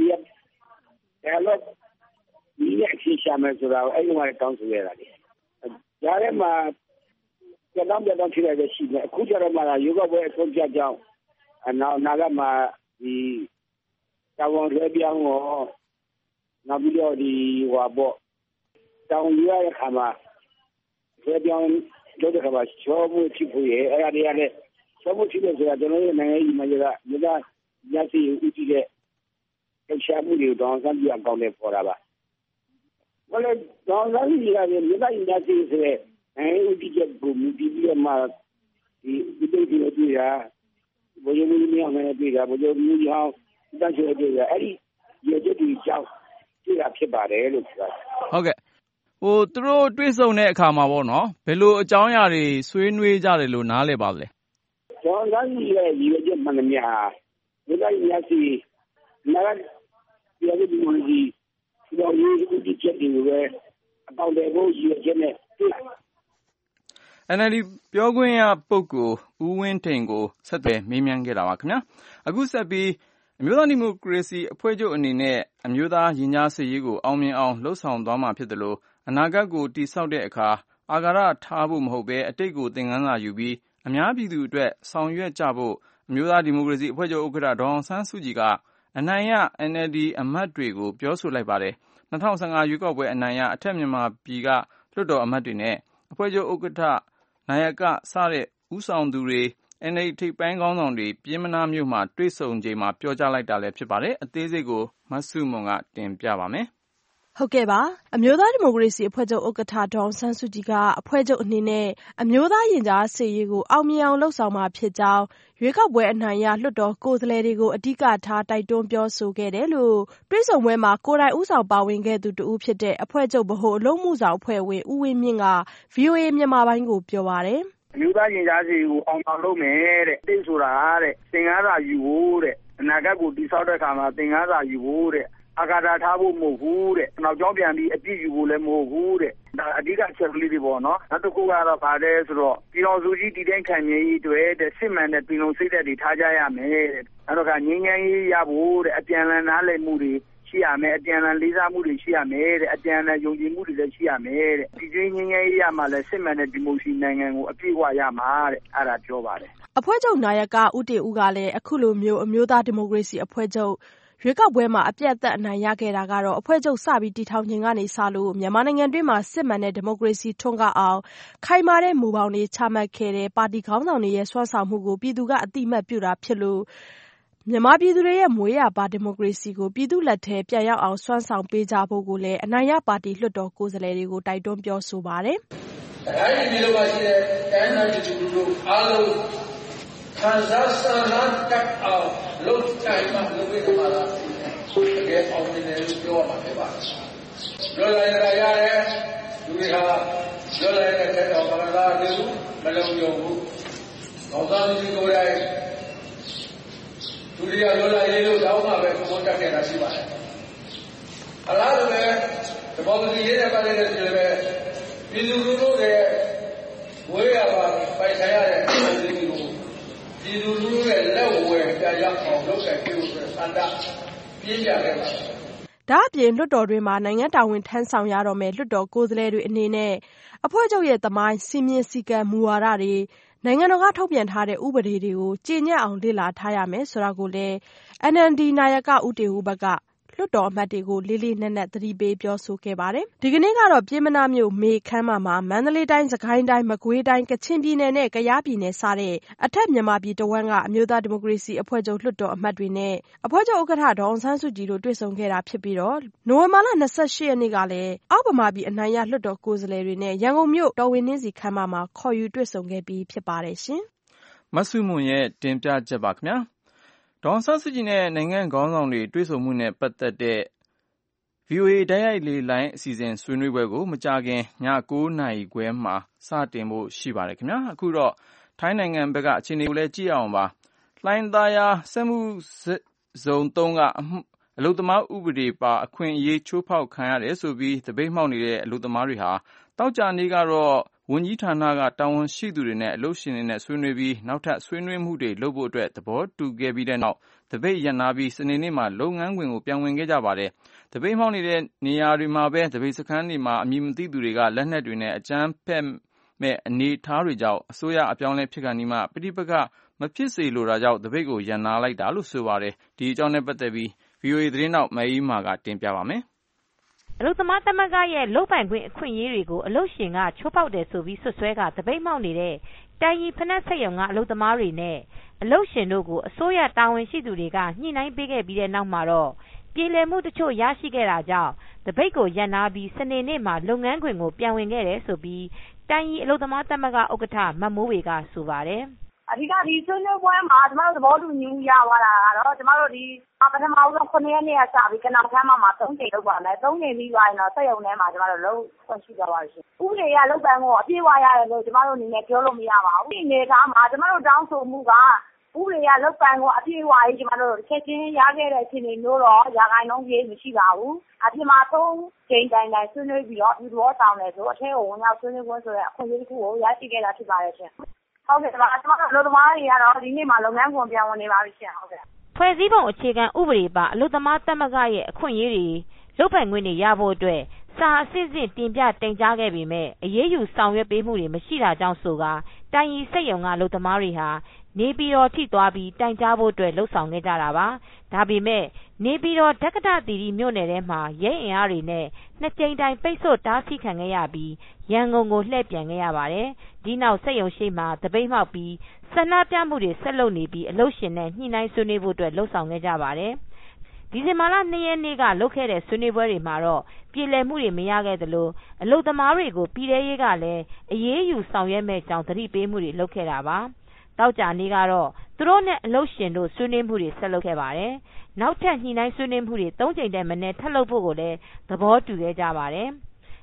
dialogue ဒီရဲ့အချင်းချမယ်ဆိုတာကိုအဲ့ဒီမှာတောင်းဆိုရတာလေ။ဒါလည်းမှကျွန်တော်ပြန်ဖြစ်ရတဲ့ရှိတယ်အခုကျတော့မှရုပ်ောက်ပွဲအဆုံးဖြတ်ကြောင်းနာဂတ်မှာဒီတာဝန်လွှဲပြောင်းတော့နောက်ပြီးတော့ဒီတောင်ယူရတဲ့ခါမှာလွှဲပြောင်းလုပ်တဲ့ခါမှာချောမှုဖြစ်ဖို့ရဲ့အဲ့ဒါတွေကလည်းချောမှုဖြစ်လို့ဆိုတာကျွန်တော်တို့နိုင်ငံရေးမှာကမြေသားညစီဦးတည်တဲ့လှုပ်ရှားမှုတွေကိုတောင်းဆန်းပြအကောင့်နဲ့ပေါ်တာပါ။ဘာလဲတောင်းဆန်းကြီးကလည်းမြေသားညစီဆိုတဲ့နိုင်ငံဦးတည်ချက်ကိုမြည်ပြီးတော့မှဒီပြည်သူတွေတွေ့တာဘယ်လိုမျိုးများမယ်တွေ့တာဘယ်လိုမျိုးဟောင်းတန်းချွေတွေ့တာအဲ့ဒီရည်ရွယ်ချက်တွေကြောင့်တွေ့တာဖြစ်ပါတယ်လို့ပြောတာ။ဟုတ်ကဲ့သူတို့တွေ့ဆုံတဲ့အခါမှာပေါ့နော်ဘယ်လိုအကြောင်းအရာတွေဆွေးနွေးကြတယ်လို့နားလည်ပါလဲ။ကျွန်တော်ကြီးရဲ့ရည်ရွယ်ချက်မှန်သမျှမြေသားညစီနာဂတ်ပြည်သူတွေဒီတော့ရေးဦးတည်ချက်တွေပဲအပေါင်းတဲ့ဘုရည်ရွယ်ချက်နဲ့တွေ့တာ။ NLD ပြောခွင့်ရပုဂ္ဂိုလ်ဦးဝင်းထိန်ကိုဆက်သွယ်မေးမြန်းခဲ့တာပါခင်ဗျာ။အခုဆက်ပြီးအမျိုးသားဒီမိုကရေစီအဖွဲ့ချုပ်အနေနဲ့အမျိုးသားရင်ကြားစေ့ရေးကိုအောင်မြင်အောင်လှုပ်ဆောင်သွားမှာဖြစ်တယ်လို့အနာဂတ်ကိုတည်ဆောက်တဲ့အခါအာဃာတထားဖို့မဟုတ်ဘဲအတိတ်ကိုသင်ခန်းစာယူပြီးအများပြည်သူအတွက်ဆောင်ရွက်ကြဖို့အမျိုးသားဒီမိုကရေစီအဖွဲ့ချုပ်ဥက္ကဋ္ဌဒေါ်အောင်ဆန်းစုကြည်ကအနိုင်ရ NLD အမတ်တွေကိုပြောဆိုလိုက်ပါတယ်။2015ရွေးကောက်ပွဲအနိုင်ရအထက်မြန်မာပြည်ကလွှတ်တော်အမတ်တွေနဲ့အဖွဲ့ချုပ်ဥက္ကဋ္ဌနာယကစတဲ့ဦးဆောင်သူတွေ NLD ထိပ်ပိုင်းခေါင်းဆောင်တွေပြင်မနာမြို့မှာတွေ့ဆုံချိန်မှာပြောကြားလိုက်တာလည်းဖြစ်ပါတယ်။အသေးစိတ်ကိုမဆုမွန်ကတင်ပြပါမယ်။ဟုတ်ကဲ့ပါအမျိုးသားဒီမိုကရေစီအဖွဲ့ချုပ်ဥက္ကဋ္ဌဒေါ်အောင်ဆန်းစုကြည်ကအဖွဲ့ချုပ်အနေနဲ့အမျိုးသားရင်ကြားစေ့ရေးကိုအောင်မြင်အောင်လှုပ်ဆောင်မှာဖြစ်ကြောင်းရွေးကောက်ပွဲအနိုင်ရလွှတ်တော်ကိုယ်စားလှယ်တွေကိုအဓိကထားတိုက်တွန်းပြောဆိုခဲ့တယ်လို့တွေ့ဆုံပွဲမှာကိုယ်တိုင်ဦးဆောင်ပါဝင်ခဲ့သူတဦးဖြစ်တဲ့အဖွဲ့ချုပ်ဗဟိုအလုပ်မှုဆောင်အဖွဲ့ဝင်ဦးဝင်းမြင့်က VOA မြန်မာပိုင်းကိုပြောပါတယ်။မျိုးသားရင်ကြားစီကိုအောင်အောင်လုပ်မယ်တဲ့တိတ်ဆိုတာတဲ့သင်္ကားစာယူဖို့တဲ့အနာဂတ်ကိုတည်ဆောက်တဲ့အခါမှာသင်္ကားစာယူဖို့တဲ့အာဃာတထားဖို့မဟုတ်ဘူးတဲ့နောက်ကျောင်းပြန်ပြီးအပြည့်ယူဖို့လည်းမဟုတ်ဘူးတဲ့ဒါအဓိကချက်ကလေးတွေပေါ့နော်နောက်တစ်ခုကတော့ဗာလဲဆိုတော့ပြည်တော်စုကြီးတည်တဲ့ခံမြဲကြီးတွေတဲ့စစ်မှန်တဲ့ပြည်လုံးစိတ်သက်တွေထားကြရမယ်တဲ့နောက်တော့ကငြိမ်းချမ်းရေးရဖို့တဲ့အပြန်အလှန်နားလည်မှုတွေရှိရမယ်အပြန်အလှန်လေးစားမှုတွေရှိရမယ်တဲ့အပြန်အလှန်ယုံကြည်မှုတွေလည်းရှိရမယ်တဲ့ဒီကျွေးငြိမ်းချမ်းရေးရမှလည်းစစ်မှန်တဲ့ဒီမိုကရေစီနိုင်ငံကိုအပြည့်အဝရမှာတဲ့အဲ့ဒါပြောပါတယ်အဖွဲ့ချုပ်နာယကဦးတင်ဦးကလည်းအခုလိုမျိုးအမျိုးသားဒီမိုကရေစီအဖွဲ့ချုပ်ရွေးကောက်ပွဲမှာအပြတ်အသတ်အနိုင်ရခဲ့တာကတော့အဖွဲ့ချုပ်စပြီးတည်ထောင်ခြင်းကနေစလို့မြန်မာနိုင်ငံတွင်းမှာစစ်မှန်တဲ့ဒီမိုကရေစီထွန်းကားအောင်ခိုင်မာတဲ့မူပေါင်းတွေချမှတ်ခဲ့တဲ့ပါတီခေါင်းဆောင်တွေရဲ့စွမ်းဆောင်မှုကိုပြည်သူကအသိအမှတ်ပြုတာဖြစ်လို့မြန်မာပြည်သူတွေရဲ့မွေးရာပါဒီမိုကရေစီကိုပြည်သူလက်ထဲပြန်ရောက်အောင်စွမ်းဆောင်ပေးကြဖို့ကိုလည်းအနိုင်ရပါတီလွှတ်တော်ကိုယ်စားလှယ်တွေကိုတိုက်တွန်းပြောဆိုပါတယ်။တိုင်းပြည်လိုပါရှိတဲ့တိုင်းပြည်သူတို့အားလုံးခံစားစနာတက်အောင်လုပ်တိုင်းမှာလုပ်ပေးကြပါလား။တကယ်အောင်နေတယ်လို့ပြောရမှာဖြစ်ပါတယ်။ပြောလိုက်ရတယ်လူတွေဟာပြောလိုက်တဲ့တော့ဘာသာတူမလုံးယုံဘူး။ဘောသာလူကိုယ်တိုင်လူတွေကပြောလိုက်ရေးလို့တောင်းမှပဲပုံတက်ခဲ့တာရှိပါတယ်။အလားတူပဲဒီဘောဂီရေးတဲ့ပါတယ်ဆိုလည်းပြည်သူလူထုရဲ့ဝေးရပါပိုင်ဆိုင်ရတဲ့ပြည်သူလူထုပြည်သူလူထုရဲ့လက်ဝဲပြရအောင်လုပ်တဲ့ပြုလို့စန္ဒပြင်းပြခဲ့ပါတယ်။ဒါအပြင်လွှတ်တော်တွင်မှာနိုင်ငံတော်ဝန်ထမ်းဆောင်ရတော့မယ်လွှတ်တော်ကိုယ်စားလှယ်တွေအနေနဲ့အဖွဲ့ချုပ်ရဲ့သမိုင်းစီမင်းစည်းကမ်းမူဝါဒတွေနိုင်ငံတော်ကထုတ်ပြန်ထားတဲ့ဥပဒေတွေကိုကျင့်ကြံ့အောင်လေ့လာထားရမယ်ဆိုတာကိုလည်း NLD နာယကဦးတင်ဦးဘက်ကလွှတ်တော်အမတ်တွေကိုလေးလေးနက်နက်သတိပေးပြောဆိုခဲ့ပါတယ်။ဒီကနေ့ကတော့ပြင်မနာမြို့မေခမ်းမမှာမန္တလေးတိုင်းစကိုင်းတိုင်းမကွေးတိုင်းကချင်ပြည်နယ်နဲ့ကယားပြည်နယ်စတဲ့အထက်မြန်မာပြည်တဝန်းကအမျိုးသားဒီမိုကရေစီအဖွဲ့ချုပ်လွှတ်တော်အမတ်တွေနဲ့အဖွဲ့ချုပ်ဥက္ကဋ္ဌဒေါ်အောင်ဆန်းစုကြည်တို့တွေ့ဆုံခဲ့တာဖြစ်ပြီးတော့နိုဝင်ဘာလ28ရက်နေ့ကလည်းအောက်ဗမာပြည်အနိုင်ရလွှတ်တော်ကိုယ်စားလှယ်တွေနဲ့ရန်ကုန်မြို့တော်ဝင်နှင်းစီခမ်းမမှာခေါ်ယူတွေ့ဆုံခဲ့ပြီးဖြစ်ပါတယ်ရှင်။မဆုမွန်ရဲ့တင်ပြချက်ပါခင်ဗျာ။ဒေါ်အောင်ဆန်းစုကြည်နဲ့နိုင်ငံခေါင်းဆောင်တွေတွေ့ဆုံမှုနဲ့ပတ်သက်တဲ့ VOA တိုက်ရိုက်လေလိုင်းအစီအစဉ်ဆွေးနွေးပွဲကိုမကြာခင်ည9:00 နာရီခွဲမှာစတင်ဖို့ရှိပါတယ်ခင်ဗျာ။အခုတော့ထိုင်းနိုင်ငံဘက်ကအခြေအနေကိုလည်းကြည့်အောင်ပါ။လှိုင်းသာယာစက်မှုဇုံ3ကအလုပ်သမားဥပဒေပါအခွင့်အရေးချိုးဖောက်ခံရတယ်ဆိုပြီးသပိတ်မှောက်နေတဲ့အလုပ်သမားတွေဟာတောက်ကြနေ့ကတော့ဝန်ကြီးဌာနကတာဝန်ရှိသူတွေနဲ့အလုပ်ရှင်တွေနဲ့ဆွေးနွေးပြီးနောက်ထပ်ဆွေးနွေးမှုတွေလုပ်ဖို့အတွက်သဘောတူခဲ့ပြီးတဲ့နောက်သပိတ်ရပ်နားပြီးစနေနေ့မှာလုပ်ငန်းခွင်ကိုပြန်ဝင်ခဲ့ကြပါတယ်။သပိတ်မှောက်နေတဲ့နေရာတွေမှာပဲသပိတ်စခန်းတွေမှာအမည်မသိသူတွေကလက်နက်တွေနဲ့အကြမ်းဖက်မဲ့အနေအထားတွေကြောင့်အစိုးရအပြောင်းလဲဖြစ်ခါနီးမှပဋိပက္ခမဖြစ်စေလိုတာကြောင့်သပိတ်ကိုရပ်နားလိုက်တာလို့ဆိုပါတယ်။ဒီအကြောင်းနဲ့ပတ်သက်ပြီး VOA သတင်းထောက်မအေးမာကတင်ပြပါမယ်။အလုပ်သမားသမဂ္ဂရဲ့လုပ်ပိုင်ခွင့်အခွင့်အရေးတွေကိုအလုပ်ရှင်ကချိုးဖောက်တယ်ဆိုပြီးဆွဆွဲကသပိတ်မှောက်နေတဲ့တိုင်ရီဖနက်ဆက်ရုံကအလုပ်သမားတွေနဲ့အလုပ်ရှင်တို့ကိုအစိုးရတာဝန်ရှိသူတွေကညှိနှိုင်းပေးခဲ့ပြီးတဲ့နောက်မှာတော့ပြေလည်မှုတချို့ရရှိခဲ့တာကြောင့်သပိတ်ကိုရပ်နားပြီးစနေနေ့မှာလုပ်ငန်းခွင်ကိုပြန်ဝင်ခဲ့တယ်ဆိုပြီးတိုင်ရီအလုပ်သမားသမဂ္ဂဥက္ကဋ္ဌမမိုးဝေကဆိုပါတယ်အဓိကဒီဆွေးနွေးပွဲမှာကျမတို့သဘောတူညီမှုရသွားတာကတော့ကျမတို့ဒီပထမဆုံး9ရက်နေ့ကစပြီးကနအောင်ခမ်းမှာ3ချိန်လုပ်ပါမယ်3ချိန်ပြီးသွားရင်တော့စက်ရုံထဲမှာကျမတို့လုံးဆွရှိသွားပါရှင်ဥပဒေရလုပ်ပန်းကိုအပြည့်အဝရတယ်လို့ကျမတို့အနေနဲ့ပြောလို့မရပါဘူးဒီနေသားမှာကျမတို့တောင်းဆိုမှုကဥပဒေရလုပ်ပန်းကိုအပြည့်အဝရေးကျမတို့ချက်ချင်းရခဲ့တဲ့အခြေအနေမျိုးတော့ရာဂိုင်းလုံးကြီးမရှိပါဘူးအပြင်မှာ3ချိန်တိုင်းဆွေးနွေးပြီးတော့ဒီလိုတောင်းတယ်ဆိုအထက်ကိုဝင်ရောက်ဆွေးနွေးပွဲဆိုတဲ့အခွင့်အရေးတစ်ခုကိုရရှိခဲ့တာဖြစ်ပါတယ်ရှင်ဟုတ်ကဲ့ပါကျွန်တော်တို့သမားတွေကတော့ဒီနေ့မှာလုပ်ငန်းခွင်ပြန်ဝင်နေပါပြီရှင်ဟုတ်ကဲ့ဖွဲ့စည်းပုံအခြေခံဥပဒေပါအလုပ်သမားသမဂ္ဂရဲ့အခွင့်အရေးတွေလုပ်ပိုင်ခွင့်တွေရဖို့အတွက်စာအစစ်စစ်တင်ပြတင်ကြားခဲ့ပေမဲ့အရေးယူဆောင်ရွက်ပေးမှုတွေမရှိတာကြောင့်ဆိုကတိုင်ရီစက်ရုံကအလုပ်သမားတွေဟာနေပြည်တော်ထိသွားပြီးတိုင်ကြားဖို့အတွက်လှုပ်ဆောင်ခဲ့ကြတာပါဒါပေမဲ့နေပြည်တော်ဒက္ကတသီရိမြို့နယ်ထဲမှာရဲအင်အားတွေနဲ့နှစ်ကြိမ်တိုင်ပိတ်ဆို့တားဆီးခံခဲ့ရပြီးရန်ကုန်ကိုလှည့်ပြန်ခဲ့ရပါတယ်ဒီနောက်စက်ရုံရှိမှာတပိတ်မှောက်ပြီးဆန္ဒပြမှုတွေဆက်လုပ်နေပြီးအလုပ်ရှင်နဲ့ညှိနှိုင်းဆွေးနွေးဖို့အတွက်လှုပ်ဆောင်ခဲ့ကြပါတယ်ဒီဇင်ဘာလ2ရက်နေ့ကလုပ်ခဲ့တဲ့ဆွေးနွေးပွဲတွေမှာတော့ပြည်လည်မှုတွေမရခဲ့သလိုအလုပ်သမားတွေကိုပြည်ထရေးကလည်းအရေးယူဆောင်ရွက်မဲ့ကြောင်းသတိပေးမှုတွေလုပ်ခဲ့တာပါတောက်ကြနေ့ကတော့သူတို့နဲ့အလုပ်ရှင်တို့ဆွေးနွေးမှုတွေဆက်လုပ်ခဲ့ပါတယ်နောက်ထပ်ညှိနှိုင်းဆွေးနွေးမှုတွေ3ချိန်တည်းမနေ့ထပ်လုပ်ဖို့ကိုလည်းသဘောတူခဲ့ကြပါတယ်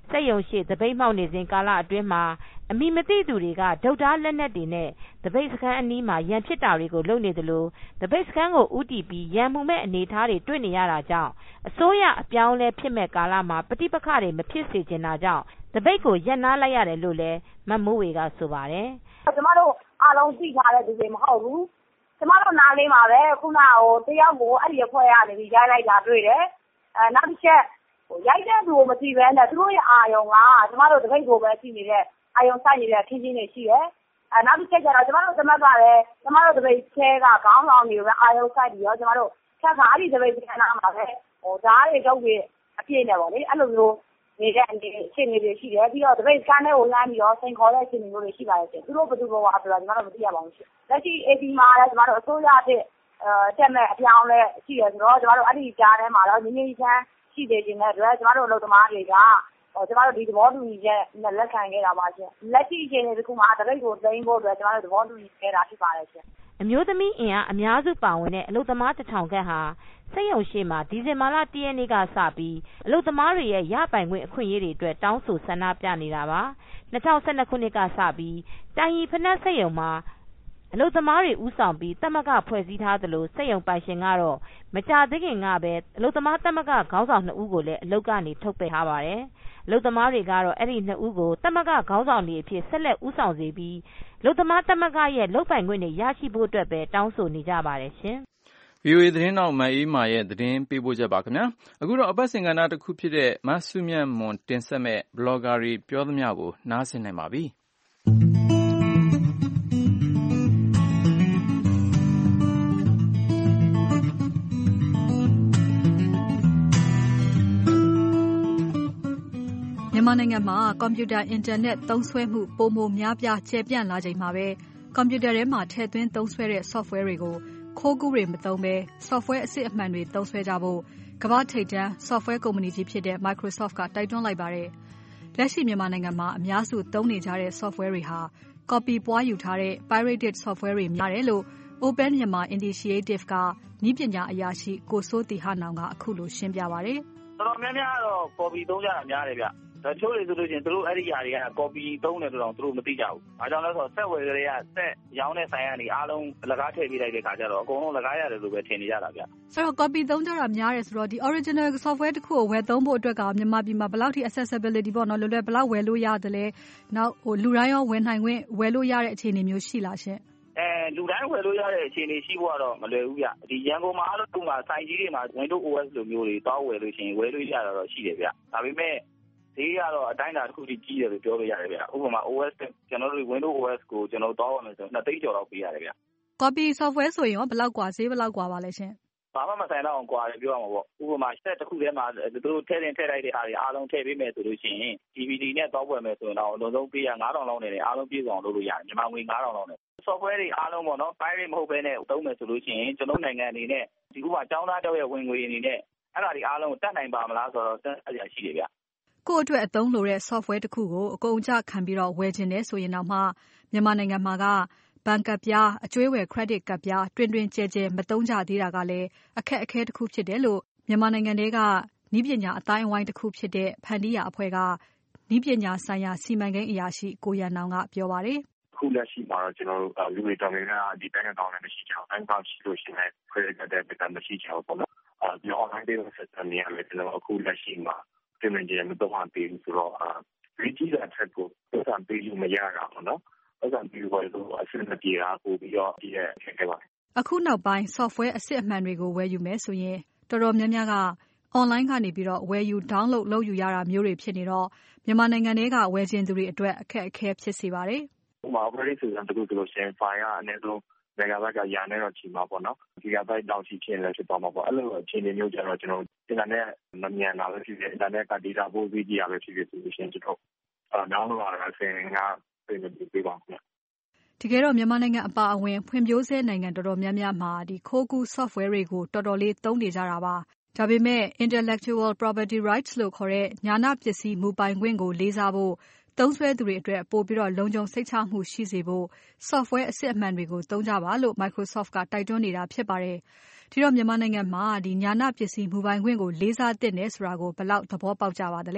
စက်ရုံရှိသပိတ်မှောက်နေစဉ်ကာလအတွင်းမှာအမိမသိသူတွေကဒုတ်သားလက်နက်တွေနဲ့သပိတ်စခန်းအနီးမှာရန်ဖြစ်တာတွေကိုလုပ်နေသလိုသပိတ်စခန်းကိုဦးတည်ပြီးရန်မှုမဲ့အနေအထားတွေတွေ့နေရတာကြောင့်အစိုးရအပြောင်းလဲဖြစ်မဲ့ကာလမှာပဋိပက္ခတွေမဖြစ်စေချင်တာကြောင့်သပိတ်ကိုရပ်နားလိုက်ရတယ်လို့လည်းမမိုးဝေကဆိုပါတယ်ကျမတို့အားလုံးသိထားတဲ့သူတွေမဟုတ်ဘူးကျမတို့နားလေးမှာပဲခုနတယောက်ကိုအဲ့ဒီအဖွဲ့ကနေပြီးရိုက်လိုက်တာတွေ့တယ်နောက်တစ်ချက်ရိုက်တဲ့သူကိုမသိဘဲနဲ့သူတို့ရဲ့အာယုံကကျမတို့တပိတ်ကိုပဲရှိနေတဲ့အာယုံဆိုင်နေတဲ့ခင်းချင်းတွေရှိတယ်နောက်တစ်ချက်ကျတော့ကျမတို့သမက်ကလည်းကျမတို့တပိတ်ချဲကခေါင်းဆောင်တွေကိုပဲအာယုံဆိုင်ပြီးတော့ကျမတို့ဖြတ်ခါအဲ့ဒီတပိတ်ကနားမှာပဲဓာတ်တွေတော့ပြီးအပြည့်နဲ့ပေါ့လေအဲ့လိုမျိုးနေတဲ့အခြေအနေတွေရှိတယ်ပြီးတော့တပိတ်စကန်ထဲကိုလမ်းပြီးတော့စိန်ခေါ်တဲ့အခြေအနေမျိုးတွေရှိပါတယ်ရှင်သူတို့ဘယ်သူဘဝဆိုတာကျမတို့မသိရပါဘူးရှင်လက်ရှိ AP မှာလည်းကျမတို့အစိုးရအဖြစ်တက်မဲ့အပြောင်းလဲရှိတယ်ဆိုတော့ကျမတို့အဲ့ဒီကြားထဲမှာတော့ငြင်းချမ်းရှိနေခြင်းတဲ့အတွက်ကျမတို့အလုပ်သမားတွေကကျမတို့ဒီသဘောတူညီချက်နဲ့လက်ခံခဲ့တာပါရှင်လက်ရှိအခြေအနေတစ်ခုမှာတပိတ်ကိုသိမ်းဖို့အတွက်ကျမတို့သဘောတူညီခဲ့တာဖြစ်ပါတယ်ရှင်အမျိုးသမီးအင်အားအများစုပါဝင်တဲ့အလုပ်သမား1000ခန့်ဟာစက်ရုံရှိမှာဒီဇင်ဘာလ1ရက်နေ့ကစပြီးအလုပ်သမားတွေရဲ့ရပိုင်ခွင့်အခွင့်အရေးတွေအတွက်တောင်းဆိုဆန္ဒပြနေတာပါ2012ခုနှစ်ကစပြီးတိုင်ရီဖနက်စက်ရုံမှာအလုပ်သမားတွေဦးဆောင်ပြီးသမဂ္ဂဖွဲ့စည်းထားသလိုစက်ရုံပိုင်ရှင်ကတော့မကြာသေးခင်ကပဲအလုပ်သမားသမဂ္ဂခေါင်းဆောင်2ဦးကိုလည်းအလုပ်ကနေထုတ်ပယ်ထားပါတယ်အလုပ်သမားတွေကတော့အဲ့ဒီ2ဦးကိုသမဂ္ဂခေါင်းဆောင်တွေအဖြစ်ဆက်လက်ဦးဆောင်စေပြီးအလုပ်သမားသမဂ္ဂရဲ့လုပ်ပိုင်ခွင့်တွေရရှိဖို့အတွက်ပဲတောင်းဆိုနေကြပါတယ်ရှင် VOA သတင်းတောက်မအေးမာရဲ့သတင်းပေးပို့ချက်ပါခင်ဗျာအခုတော့အပတ်စဉ်ကဏ္ဍတစ်ခုဖြစ်တဲ့မဆုမြတ်မွန်တင်ဆက်မဲ့ဘလော့ဂါတွေပြောသမျှကိုနားဆင်နိုင်ပါပြီမြန်မာနိုင်ငံမှာကွန်ပျူတာအင်တာနက်သုံးစွဲမှုပိုမိုများပြားကျယ်ပြန့်လာချိန်မှာပဲကွန်ပျူတာထဲမှာထည့်သွင်းသုံးစွဲတဲ့ software တွေကိုခိုးကူးတွေမသုံးဘဲ software အစစ်အမှန်တွေသုံးစွဲကြဖို့ကမ္ဘာ့ထိပ်တန်း software ကုမ္ပဏီကြီးဖြစ်တဲ့ Microsoft ကတိုက်တွန်းလိုက်ပါတယ်။လက်ရှိမြန်မာနိုင်ငံမှာအများစုသုံးနေကြတဲ့ software တွေဟာ copy ပွားယူထားတဲ့ pirated software တွေများတယ်လို့ Open Myanmar Initiative ကနည်းပညာအရာရှိကိုစိုးတီဟနောင်ကအခုလိုရှင်းပြပါတယ်။တော်တော်များများတော့ copy သုံးကြတာများတယ်ဗျ။တချို့တွေဆိုလို့ချင်းသူတို့အဲ့ဒီຢာတွေက copy သုံးတယ်ဆိုတော့သူတို့မသိကြဘူး။အားကြောင့်လဲဆိုဆက်ဝယ်ကလေးကဆက်ရောင်းတဲ့ဆိုင်ကနေအားလုံးလကားထည့်ပေးလိုက်တဲ့ခါကျတော့အကုန်လုံးလကားရတယ်လို့ပဲထင်နေကြတာဗျ။အဲ့တော့ copy သုံးကြတာများတယ်ဆိုတော့ဒီ original software တစ်ခုကိုဝယ်သုံးဖို့အတွက်ကမြန်မာပြည်မှာဘယ်လောက်ထိ accessibility ပေါ့နော်လွယ်လွယ်ဘယ်လောက်ဝယ်လို့ရတယ်လဲ။နောက်လူတိုင်းရောဝယ်နိုင်ခွင့်ဝယ်လို့ရတဲ့အခြေအနေမျိုးရှိလားရှင်။လူတိုင်းဝယ်လို့ရတဲ့အခြေအနေရှိဖို့ကတော့မလွယ်ဘူးဗျ။ဒီရန်ကုန်မှာအားလုံးကဆိုင်ကြီးတွေမှာ Windows OS လိုမျိုးတွေတောင်းဝယ်လို့ရှိရင်ဝယ်လို့ရတာတော့ရှိတယ်ဗျ။ဒါပေမဲ့ဒီကတော့အတိုင်းအတာတစ်ခုထိကြီးတယ်လို့ပြောလို့ရတယ်ဗျ။ဥပမာ OS ကျွန်တော်တို့ Windows OS ကိုကျွန်တော်တောင်းရမယ်ဆို2သိန်းကျော်လောက်ပေးရတယ်ဗျ။ Copy software ဆိုရင်ရောဘယ်လောက်กว่าဈေးဘယ်လောက်กว่าပါလဲရှင်။ဘာမှမဆိုင်တော့အောင်กว่าတယ်ပြောရမှာပေါ့။ဥပမာsetတစ်ခုထဲမှာသူတို့ထည့်လိုက်တဲ့ဟာတွေအားလုံးထည့်ပေးမယ်ဆိုလို့ရှိရင် DVD နဲ့တောင်းဝယ်မယ်ဆိုရင်တော့အလုံးစုံပေးရ9000လောက်နဲ့အားလုံးပြည့်စုံလုပ်လို့ရတယ်။မြန်မာငွေ9000လောက်နဲ့software တွေအားလုံးပေါ့နော် pirate မဟုတ်ဘဲနဲ့သုံးမယ်ဆိုလို့ရှိရင်ကျွန်တော်နိုင်ငံအနေနဲ့ဒီခုမှအကြောင်းသားတောက်ရဲ့ဝင်ငွေအနေနဲ့အဲ့ဒါတွေအားလုံးတတ်နိုင်ပါမလားဆိုတော့စဉ်းစားရရှိတယ်ဗျကိုယ့်အတွက်အသုံးလိုတဲ့ software တစ်ခုကိုအကုန်အကျခံပြီးတော့ဝယ်ခြင်းနဲ့ဆိုရင်တော့မှမြန်မာနိုင်ငံမှာကဘဏ်ကပ်ပြားအကျွေးဝယ် credit ကပ်ပြားတွင်တွင်ကျဲကျဲမသုံးကြသေးတာကလည်းအခက်အခဲတစ်ခုဖြစ်တယ်လို့မြန်မာနိုင်ငံထဲကနည်းပညာအတိုင်းအဝိုင်းတစ်ခုဖြစ်တဲ့ဖန်တီးရာအဖွဲ့ကနည်းပညာဆိုင်ရာစီမံကိန်းအရာရှိကိုရန်နောင်ကပြောပါတယ်ခုလက်ရှိမှာတော့ကျွန်တော်တို့လူတွေတော်များများဒီ bank account နဲ့မရှိကြဘူး bank account ရှိလို့ရှိရင် credit card debit card မရှိကြဘူးပေါ့နော်ဒီ online payment system တွေလည်းကျွန်တော်အခုလက်ရှိမှာပြင်ကြမတော့မှပေးဘူးဆိုတော့reach တဲ့ track ကိုပတ်စံပေးလို့မရတာပေါ့နော်ပတ်စံပေးလို့အဆင်မပြေတာပို့ပြီးတော့ဒီရဲ့အခက်အခဲပါအခုနောက်ပိုင်း software အစစ်အမှန်တွေကိုဝယ်ယူမယ်ဆိုရင်တော်တော်များများက online ကနေပြီးတော့ဝယ်ယူ download လုပ်ယူရတာမျိုးတွေဖြစ်နေတော့မြန်မာနိုင်ငံထဲကဝယ်ခြင်းသူတွေအတွက်အခက်အခဲဖြစ်စေပါတယ်ဥပမာ operating system တခုဆိုလို့ရှိရင် file ကအနည်းဆုံး megabyte ကရာနဲ့တော့ချိန်မှာပေါ့နော် gigabyte တောင်ရှိဖြစ်လည်းဖြစ်သွားမှာပေါ့အဲ့လိုအခြေအနေမျိုးကျတော့ကျွန်တော် internet မမြန်တာပဲဖြစ်ဖြစ် internet က data ပို့ပြီးကြရပဲဖြစ်ဖြစ်ဆိုလို့ရှိရင်ကျွန်တော်download ရတာ10ကပြင်ပေးပါခင်ဗျတကယ်တော့မြန်မာနိုင်ငံအပါအဝင်ဖွံ့ဖြိုးဆဲနိုင်ငံတော်တော်များများမှာဒီခိုးကူး software တွေကိုတော်တော်လေးသုံးနေကြတာပါဒါပေမဲ့ intellectual property rights လို့ခေါ်တဲ့ညာဏပစ္စည်းမူပိုင်ခွင့်ကိုလေးစားဖို့သုံးစွဲသူတွေအတွက်ပို့ပြီးတော့လုံခြုံစိတ်ချမှုရှိစေဖို့ software အစစ်အမှန်တွေကိုသုံးကြပါလို့ Microsoft ကတိုက်တွန်းနေတာဖြစ်ပါတယ်။ဒီတော့မြန်မာနိုင်ငံမှာဒီညာဏပစ္စည်းမူပိုင်ခွင့်ကိုလေးစားသင့်တယ်ဆိုတာကိုဘယ်လောက်သဘောပေါက်ကြပါသလဲ။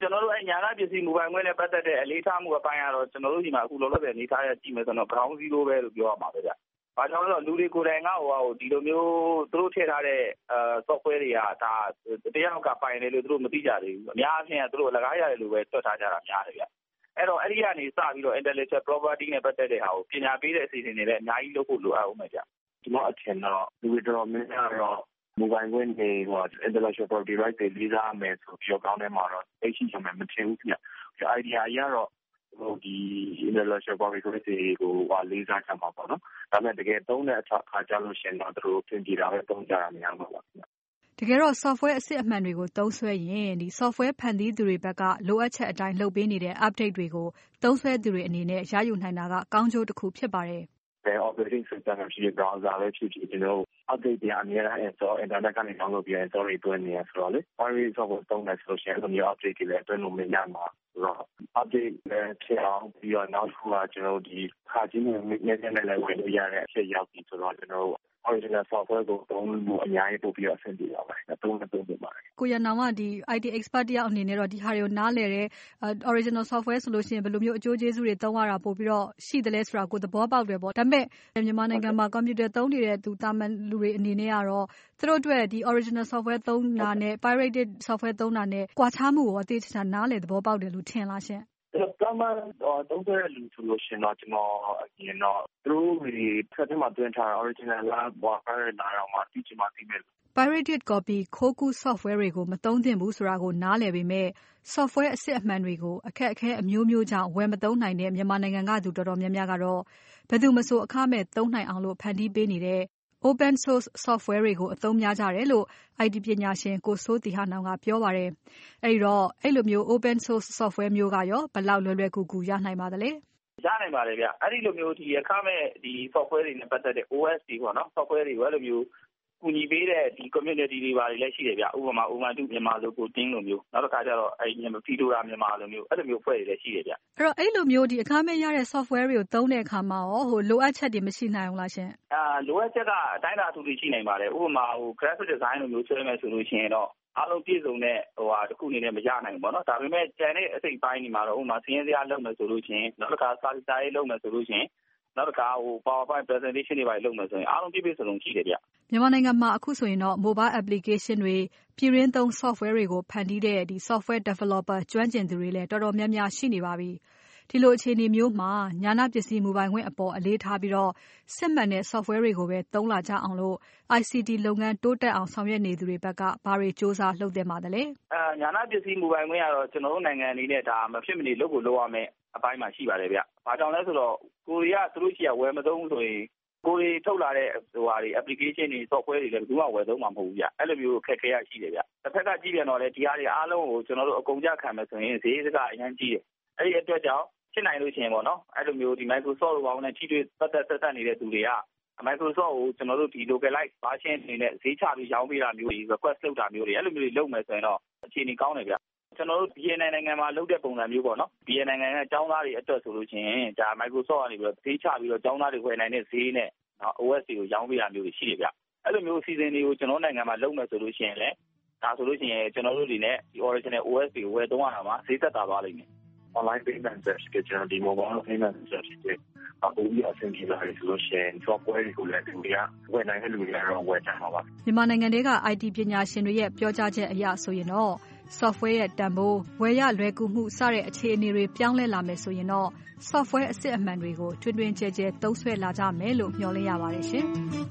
ကျွန်တော်တို့ညာနာပစ္စည်းမူပိုင်ခွင့်နဲ့ပတ်သက်တဲ့အလေးထားမှုအပိုင်းကတော့ကျွန်တော်တို့ဒီမှာအခုလောလောဆယ်အနေထားရကြည့်မယ်ဆိုတော့ ground zero ပဲလို့ပြောရမှာပဲဗျ။ဘာကြောင့်လဲဆိုတော့လူတွေကိုယ်တိုင်ကဒီလိုမျိုးသူတို့ထည့်ထားတဲ့software တွေကဒါတယောက်ကပိုင်တယ်လို့သူတို့မသိကြသေးဘူး။အများအားဖြင့်သူတို့အလကားရတယ်လို့ပဲတွက်ထားကြတာများတယ်ဗျ။အဲ့တော့အဲ့ဒီကနေစပြီးတော့ intellectual property နဲ့ပတ်သက်တဲ့ဟာကိုပညာပေးတဲ့အစီအစဉ်တွေလည်းအများကြီးလုပ်ဖို့လိုအပ်အောင်ပဲဗျ။ဒီမှာအထင်တော့လူတွေတော်များများတော့မူပိုင်ခွင့်တွေintellectual property rights တွေလေးစားမယ်ဆိုပြီးတော့ကောင်းတဲ့မှာတော့အဲ့ရှိချင်မှမထင်ဘူးခင်ဗျ။ idea အရတော့ဒီ intellectual property rights တွေကိုလေးစားချင်မှာပေါ့နော်။ဒါပေမဲ့တကယ်သုံးတဲ့အခါကျလို့ရှိရင်တော့သူတို့ပြင်ပြတာပဲသုံးကြတာများမှာပါခင်ဗျ။တကယ်တော့ software အစစ်အမှန်တွေကိုသုံးစွဲရင်ဒီ software ဖန်တီးသူတွေဘက်ကလိုအပ်ချက်အတိုင်းလုပ်ပေးနေတဲ့ update တွေကိုသုံးစွဲသူတွေအနေနဲ့ရယူနိုင်တာကကောင်းကျိုးတစ်ခုဖြစ်ပါတယ်။ operating system ရှိတဲ့ browser ပဲဖြစ်ဖြစ်ကျွန်တော် update တွေအများအား install internet ကနေ download ပြီး install တွေတွင်းနေရဆိုတော့လေ Firefox software သုံးတယ်ဆိုရင်အဲ့လိုမျိုး update တွေလည်းတွင်းလို့မရမှာဆိုတော့ update လည်းဖြစ်အောင်ပြီးတော့နောက်တစ်ခုကကျွန်တော်ဒီခါကြီးနဲ့လည်းဝင်လို့ရတဲ့အချက်ရောက်ပြီဆိုတော့ကျွန်တော် original software ကိုသုံးလို့အများကြီးပို့ပြီးတော့အဆင်ပြေပါပါတယ်။သုံးပါတယ်။ကိုရနောင်ကဒီ IT expert တယောက်အနေနဲ့တော့ဒီဟာတွေကိုနားလည်တဲ့ original software ဆိုလို့ရှိရင်ဘယ်လိုမျိုးအကျိုးကျေးဇူးတွေသုံးရတာပို့ပြီးတော့ရှိတယ်လဲဆိုတာကိုသဘောပေါက်တယ်ပေါ့။ဒါပေမဲ့မြန်မာနိုင်ငံမှာ computer သုံးနေတဲ့သူတာမန်လူတွေအနေနဲ့ကတော့သူတို့အတွက်ဒီ original software သုံးတာနဲ့ pirated software သုံးတာနဲ့ကွာခြားမှုကိုအသေးချာနားလည်သဘောပေါက်တယ်လို့ထင်လားရှင့်။တမန်သုံးတဲ့လူဆိုလို့ရှိရင်တော့ကျွန်တော်အရင်တော့သူတို့ဒီဖက်ထဲမှာတွင်ထား original လားဘာပဲလာတော့မှသိချင်မှသိမယ် pirated copy ခိုးကူး software တွေကိုမသုံးသင့်ဘူးဆိုတာကိုနားလည်ပေမဲ့ software အစစ်အမှန်တွေကိုအခက်အခဲအမျိုးမျိုးကြောင့်ဝယ်မသုံးနိုင်တဲ့မြန်မာနိုင်ငံကသူတော်တော်များများကတော့ဘယ်သူမဆိုအခမဲ့သုံးနိုင်အောင်လို့ဖန်တီးပေးနေတဲ့ open source software တွေကိုအသုံးများကြတယ်လို့ IT ပညာရှင်ကိုစိုးတီဟာနောင်ကပြောပါတယ်။အဲဒီတော့အဲ့လိုမျိုး open source software မျိုးကရောဘယ်လောက်လွယ်လွယ်ကူကူရနိုင်ပါသလဲ။ရနိုင်ပါတယ်ဗျ။အဲ့ဒီလိုမျိုးဒီအခမဲ့ဒီ software တွေနဲ့ပတ်သက်တဲ့ OS တွေပေါ့နော် software တွေအဲ့လိုမျိုးကူညီပေးတဲ့ဒီ community တွေပါလည်းရှိတယ်ဗျ။ဥပမာမြန်မာလိုကိုတင်းလိုမျိုးနောက်တစ်ခါကျတော့ဖီဒိုရာမြန်မာလိုမျိုးအဲ့လိုမျိုးဖွဲ့တွေလည်းရှိတယ်ဗျ။အဲ့လိုမျိုးဒီအခမဲ့ရတဲ့ software တွေကိုသုံးတဲ့အခါမှာရောလိုအပ်ချက်တွေမရှိနိုင်ဘူးလားရှင်။လိုအပ်ချက်ကအတိုင်းအတာအထူးရှိနိုင်ပါတယ်။ဥပမာgraphic design လိုမျိုးဆွဲမယ်ဆိုလို့ရှိရင်တော့အားလုံးပြည့်စုံတဲ့တစ်ခုအနေနဲ့မရနိုင်ဘူးပေါ့နော်။ဒါပေမဲ့ကျန်တဲ့အစိတ်ပိုင်းတွေမှာတော့ဥပမာစီးရင်စရာလုပ်မယ်ဆိုလို့ရှိရင်နောက်တစ်ခါစာရေးလုပ်မယ်ဆိုလို့ရှိရင်နောက်တစ်ခါPowerPoint presentation တွေပါလုပ်မယ်ဆိုရင်အားလုံးပြည့်စုံရှိတယ်ဗျ။မြန်မာနိုင်ငံမှာအခုဆိုရင်တော့ mobile application တွေပြည်တွင်းသုံး software တွေကိုဖန်တီးတဲ့ဒီ software developer ကျွမ်းကျင်သူတွေလည်းတော်တော်များများရှိနေပါပြီ။ဒီလိုအခြေအနေမျိုးမှာညာနာပစ္စည်းမူပိုင်ခွင့်အပေါ်အလေးထားပြီးတော့စစ်မှန်တဲ့ software တွေကိုပဲသုံးလာကြအောင်လို့ ICT လုပ်ငန်းတိုးတက်အောင်ဆောင်ရွက်နေသူတွေဘက်ကဘာတွေစ조사လုပ်သင့်ပါသလဲ။ညာနာပစ္စည်းမူပိုင်ခွင့်ကတော့ကျွန်တော်တို့နိုင်ငံအနေနဲ့ဒါမဖြစ်မနေလုပ်ကိုလုပ်ရမယ်အပိုင်းမှာရှိပါတယ်ဗျ။ဘာကြောင့်လဲဆိုတော့ကိုရီးယားသူတို့ရှိရဝယ်မသုံးဘူးဆိုရင်ကိုရီထုတ်လာတဲ့application တွေ software တွေလည်းဘယ်သူမှဝယ်သုံးမှာမဟုတ်ဘူးဗျ။အဲ့လိုမျိုးအခက်အခဲရှိတယ်ဗျ။တစ်ဖက်ကကြည့်ပြန်တော့လေဒီဟာတွေအားလုံးကိုကျွန်တော်တို့အကုန်ကြခံမယ်ဆိုရင်ဈေးစကအရင်ကြီးတယ်။အဲ့ဒီအတွက်ကြောင့်ဖြစ်နိုင်လို့ရှိရင်ပေါ့နော်အဲ့လိုမျိုးဒီ Microsoft ဘောင်းနဲ့ထိတွေ့ပတ်သက်နေတဲ့သူတွေက Microsoft ကိုကျွန်တော်တို့ဒီ localize version တွေနဲ့ဈေးချပြီးရောင်းပေးတာမျိုးတွေ request လုပ်တာမျိုးတွေအဲ့လိုမျိုးတွေလုပ်မယ်ဆိုရင်တော့အခြေအနေကောင်းတယ်ဗျကျွန်တော်တို့ BNN နိုင်ငံမှာလုပ်တဲ့ပုံစံမျိုးပေါ့နော် BNN နိုင်ငံကကျောင်းသားတွေအတွက်ဆိုလို့ရှိရင်ဒါ Microsoft ကနေပြီးတော့ဈေးချပြီးတော့ကျောင်းသားတွေဝယ်နိုင်တဲ့ဈေးနဲ့ OS တွေကိုရောင်းပေးတာမျိုးတွေရှိတယ်ဗျအဲ့လိုမျိုးအစီအစဉ်တွေကိုကျွန်တော်နိုင်ငံမှာလုပ်မယ်ဆိုလို့ရှိရင်လည်းဒါဆိုလို့ရှိရင်ကျွန်တော်တို့တွေနဲ့ဒီ original OS တွေကိုဝယ်သုံးရတာမှာဈေးသက်သာသွားလိမ့်မယ် online payment service ကကျွန်တော်ဒီ mobile payment service တွေအခုဒီအဆင်ပြေလာပြီဆိုလို့ရှိရင် software တွေကိုလည်းသူတွေကဝယ်နိုင်တဲ့လူတွေကတော့ဝယ်ကြမှာပါမြန်မာနိုင်ငံတွေက IT ပညာရှင်တွေရဲ့ပြောကြားချက်အရဆိုရင်တော့ software ရဲ့တန်ဖိုးဝယ်ရလွယ်ကူမှုစတဲ့အခြေအနေတွေပြောင်းလဲလာမယ်ဆိုရင်တော့ software အစစ်အမှန်တွေကိုတွင်တွင်ကျယ်ကျယ်သုံးစွဲလာကြမယ်လို့မျှော်လင့်ရပါတယ်ရှင်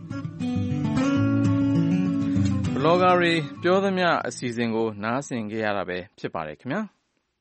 ဘလော့ဂါတွေပြောသမျှအစီအစဉ်ကိုနားဆင်ကြရတာပဲဖြစ်ပါတယ်ခင်ဗျာ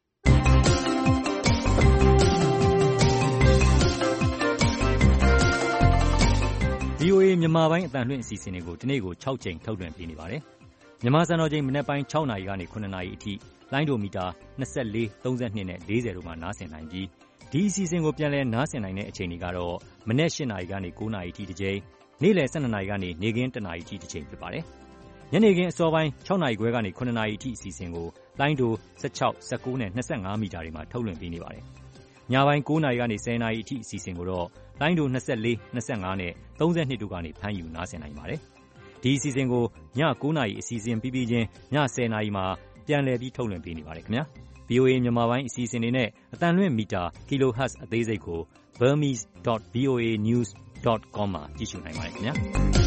VOA မြန်မာပိုင်းအသံလွှင့်အစီအစဉ်တွေကိုဒီနေ့ကို6ချိန်ထုတ်လွှင့်ပေးနေပါတယ်။မြန်မာစံတော်ချိန်မနက်ပိုင်း6နာရီကနေ9နာရီအထိလိုင်းဒိုမီတာ24 32နဲ့40တို့မှာနားဆင်နိုင်ပြီးဒီအစီအစဉ်ကိုပြန်လည်နားဆင်နိုင်တဲ့အချိန်တွေကတော့မနက်8နာရီကနေ9နာရီအထိတစ်ချိန်နေ့လယ်12နာရီကနေနေ့ခင်း1နာရီအထိတစ်ချိန်ဖြစ်ပါတယ်။ညနေခင်းအစောပိုင်း6နာရီခွဲကနေ9နာရီအထိအစီအစဉ်ကိုလိုင်းဒို16 19နဲ့25မီတာတွေမှာထုတ်လွှင့်ပေးနေပါတယ်။ညပိုင်း9နာရီကနေ10နာရီအထိအစီအစဉ်ကိုတော့လိုင်းဒို24 25နဲ့32တို့ကနေဖမ်းယူနားဆင်နိုင်ပါတယ်။ဒီအစီအစဉ်ကိုည9နာရီအစီအစဉ်ပြီးပြီးချင်းည10နာရီမှာပြပြန်လည်ပြီးထုတ်လွှင့်ပေးနေပါတယ်ခင်ဗျာ။ VOA မြန်မာပိုင်းအစီအစဉ်တွေနဲ့အသံလွှင့်မီတာ kilohertz အသေးစိတ်ကို burmese.voanews.com မှာကြည့်ရှုနိုင်ပါတယ်ခင်ဗျာ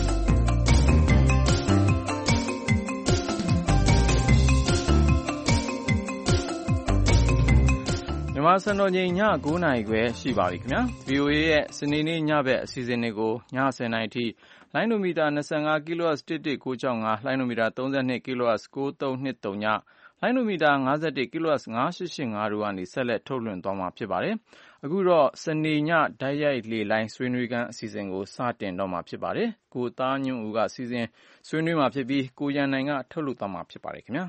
မြန်မာစံတော်ချိန်ည9:00 နာရီခွဲရှိပါပြီခင်ဗျာ VOA ရဲ့စနေနေ့ညဘက်အစီအစဉ်တွေကိုည10:00 နာရီထိလိုင်းဒိုမီတာ25 kHz 11965 လိုင်းဒိုမီတာ32 kHz 9323 လိုင်းဒိုမီတာ51 kHz 9885 တို့ကနေဆက်လက်ထုတ်လွှင့်သွားမှာဖြစ်ပါတယ်အခုတော့စနေညဓာတ်ရိုက်လေလိုင်းဆွေးနွေးခန်းအစီအစဉ်ကိုစတင်တော့မှာဖြစ်ပါတယ်ကိုသားညွန့်ဦးကစီစဉ်ဆွေးနွေးမှာဖြစ်ပြီးကိုရန်နိုင်ကထုတ်လွှင့်သွားမှာဖြစ်ပါတယ်ခင်ဗျာ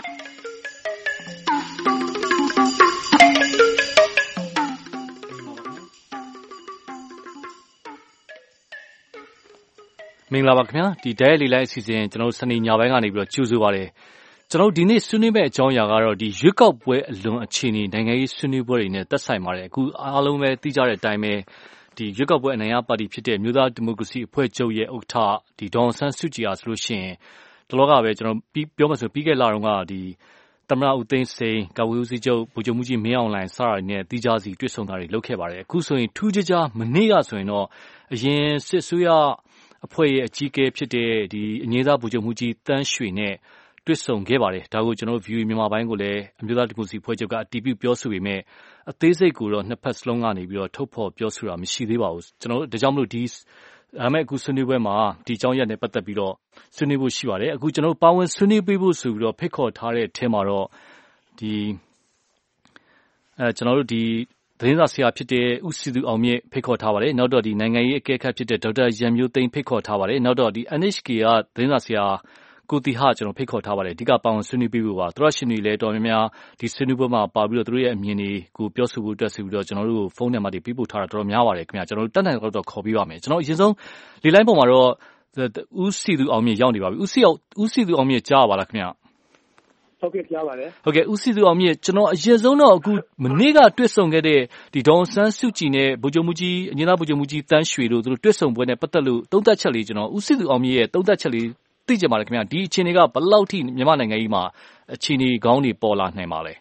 မင်္ဂလာပါခင်ဗျာဒီဓာတ်ရိုက်လေလိုင်းအစီအစဉ်ကျွန်တော်စနေညပိုင်းကနေပြီးတော့ကြိုဆိုပါတယ်ကျွန်တော်ဒီနေ့ဆွေးနွေးမယ့်အကြောင်းအရာကတော့ဒီရွေးကောက်ပွဲအလွန်အခြေအနေနိုင်ငံရေးဆွေးနွေးပွဲတွေနဲ့သက်ဆိုင်ပါတယ်အခုအားလုံးပဲသိကြတဲ့အတိုင်းပဲဒီရွေးကောက်ပွဲအနိုင်ရပါတီဖြစ်တဲ့မြို့သားဒီမိုကရေစီအဖွဲ့ချုပ်ရဲ့ဥက္ကဋ္ဌဒီဒေါ်ဆန်းစုကြည်အားဆိုလို့ရှိရင်တလောကပဲကျွန်တော်ပြောမှဆိုပြီးခဲ့လာတော့ကဒီသမ္မတဦးသိန်းစိန်ကာကွယ်ရေးဦးစီးချုပ်ဗိုလ်ချုပ်မှူးကြီးမင်းအောင်လှိုင်စတာတွေနဲ့တီးခြားစီတွေ့ဆုံတာတွေလုပ်ခဲ့ပါတယ်အခုဆိုရင်ထူးခြားမနေ့ကဆိုရင်တော့အရင်စစ်ဆိုးရအဖွဲ့ရဲ့အကြီးအကဲဖြစ်တဲ့ဒီအငြိမ်းစားဗိုလ်ချုပ်မှူးကြီးတန်းရွှေနဲ့တွေ့ဆုံခဲ့ပါတယ်ဒါကိုကျွန်တော် view မြန်မာပိုင်းကိုလည်းအမျိုးသားဒီမိုကရေစီအဖွဲ့ချုပ်ကအတည်ပြုပြောဆိုပေမဲ့အသေးစိတ်ကိုတော့နှစ်ဖက်စလုံးကနေပြီးတော့ထုတ်ဖော်ပြောဆိုတာမရှိသေးပါဘူးကျွန်တော်တို့ဒါကြောင့်မလို့ဒီဒါမဲ့အခုဆွေးနွေးပွဲမှာဒီအကြောင်းအရာနဲ့ပတ်သက်ပြီးတော့ဆွေးနွေးဖို့ရှိပါတယ်အခုကျွန်တော်တို့ပါဝင်ဆွေးနွေးပေးဖို့ဆိုပြီးတော့ဖိတ်ခေါ်ထားတဲ့အထက်မှာတော့ဒီကျွန်တော်တို့ဒီသတင်းစာဆရာဖြစ်တဲ့ဦးစီသူအောင်မြင့်ဖိတ်ခေါ်ထားပါတယ်နောက်တော့ဒီနိုင်ငံရေးအကဲခတ်ဖြစ်တဲ့ဒေါက်တာရန်မျိုးသိန်းဖိတ်ခေါ်ထားပါတယ်နောက်တော့ဒီ NHK ကသတင်းစာဆရာကိုတီဟာကျွန်တော်ဖိတ်ခေါ်ထားပါတယ်အဓိကပါဝင်ဆွေးနွေးပေးဖို့ပါသူရရှင်တွေလည်းတော်များများဒီဆွေးနွေးပွဲမှာပါပြီးတော့သူတို့ရဲ့အမြင်တွေကိုပြောဆိုဖို့အတွက်ဆိုပြီးတော့ကျွန်တော်တို့ဖုန်းနံပါတ်တွေပေးပို့ထားတာတော်တော်များပါတယ်ခင်ဗျာကျွန်တော်တို့တက်နိုင်တော့ခေါ်ပေးပါမယ်ကျွန်တော်အရင်ဆုံးလေလိုင်းပေါ်မှာတော့ဦးစီသူအောင်မြင့်ရောက်နေပါပြီဦးစီသူအောင်မြင့်ကြားပါလားခင်ဗျာဟုတ်ကဲ့ကြားပါတယ်ဟုတ်ကဲ့ဦးစီသူအောင်မြင့်ကျွန်တော်အရင်ဆုံးတော့အခုမနေ့ကတွေ့ဆုံခဲ့တဲ့ဒီဒေါ်ဆန်းစုကြည်နဲ့ဗိုလ်ချုပ်မှူးကြီးအငြိမ်းသားဗိုလ်ချုပ်မှူးကြီးတန်းရွှေတို့သူတို့တွေ့ဆုံပွဲနဲ့ပတ်သက်လို့သုံးသပ်ချက်လေးကျွန်တော်ဦးစီသူအောင်မြင့်ရဲ့သုံးသပ်ချက်လေးသိကြပါလားခင်ဗျာဒီအခြေအနေကဘယ်လောက်ထိမြန်မာနိုင်ငံကြီးမှာအခြေအနေကောင်းတွေပေါ်လာနိုင်ပါလဲ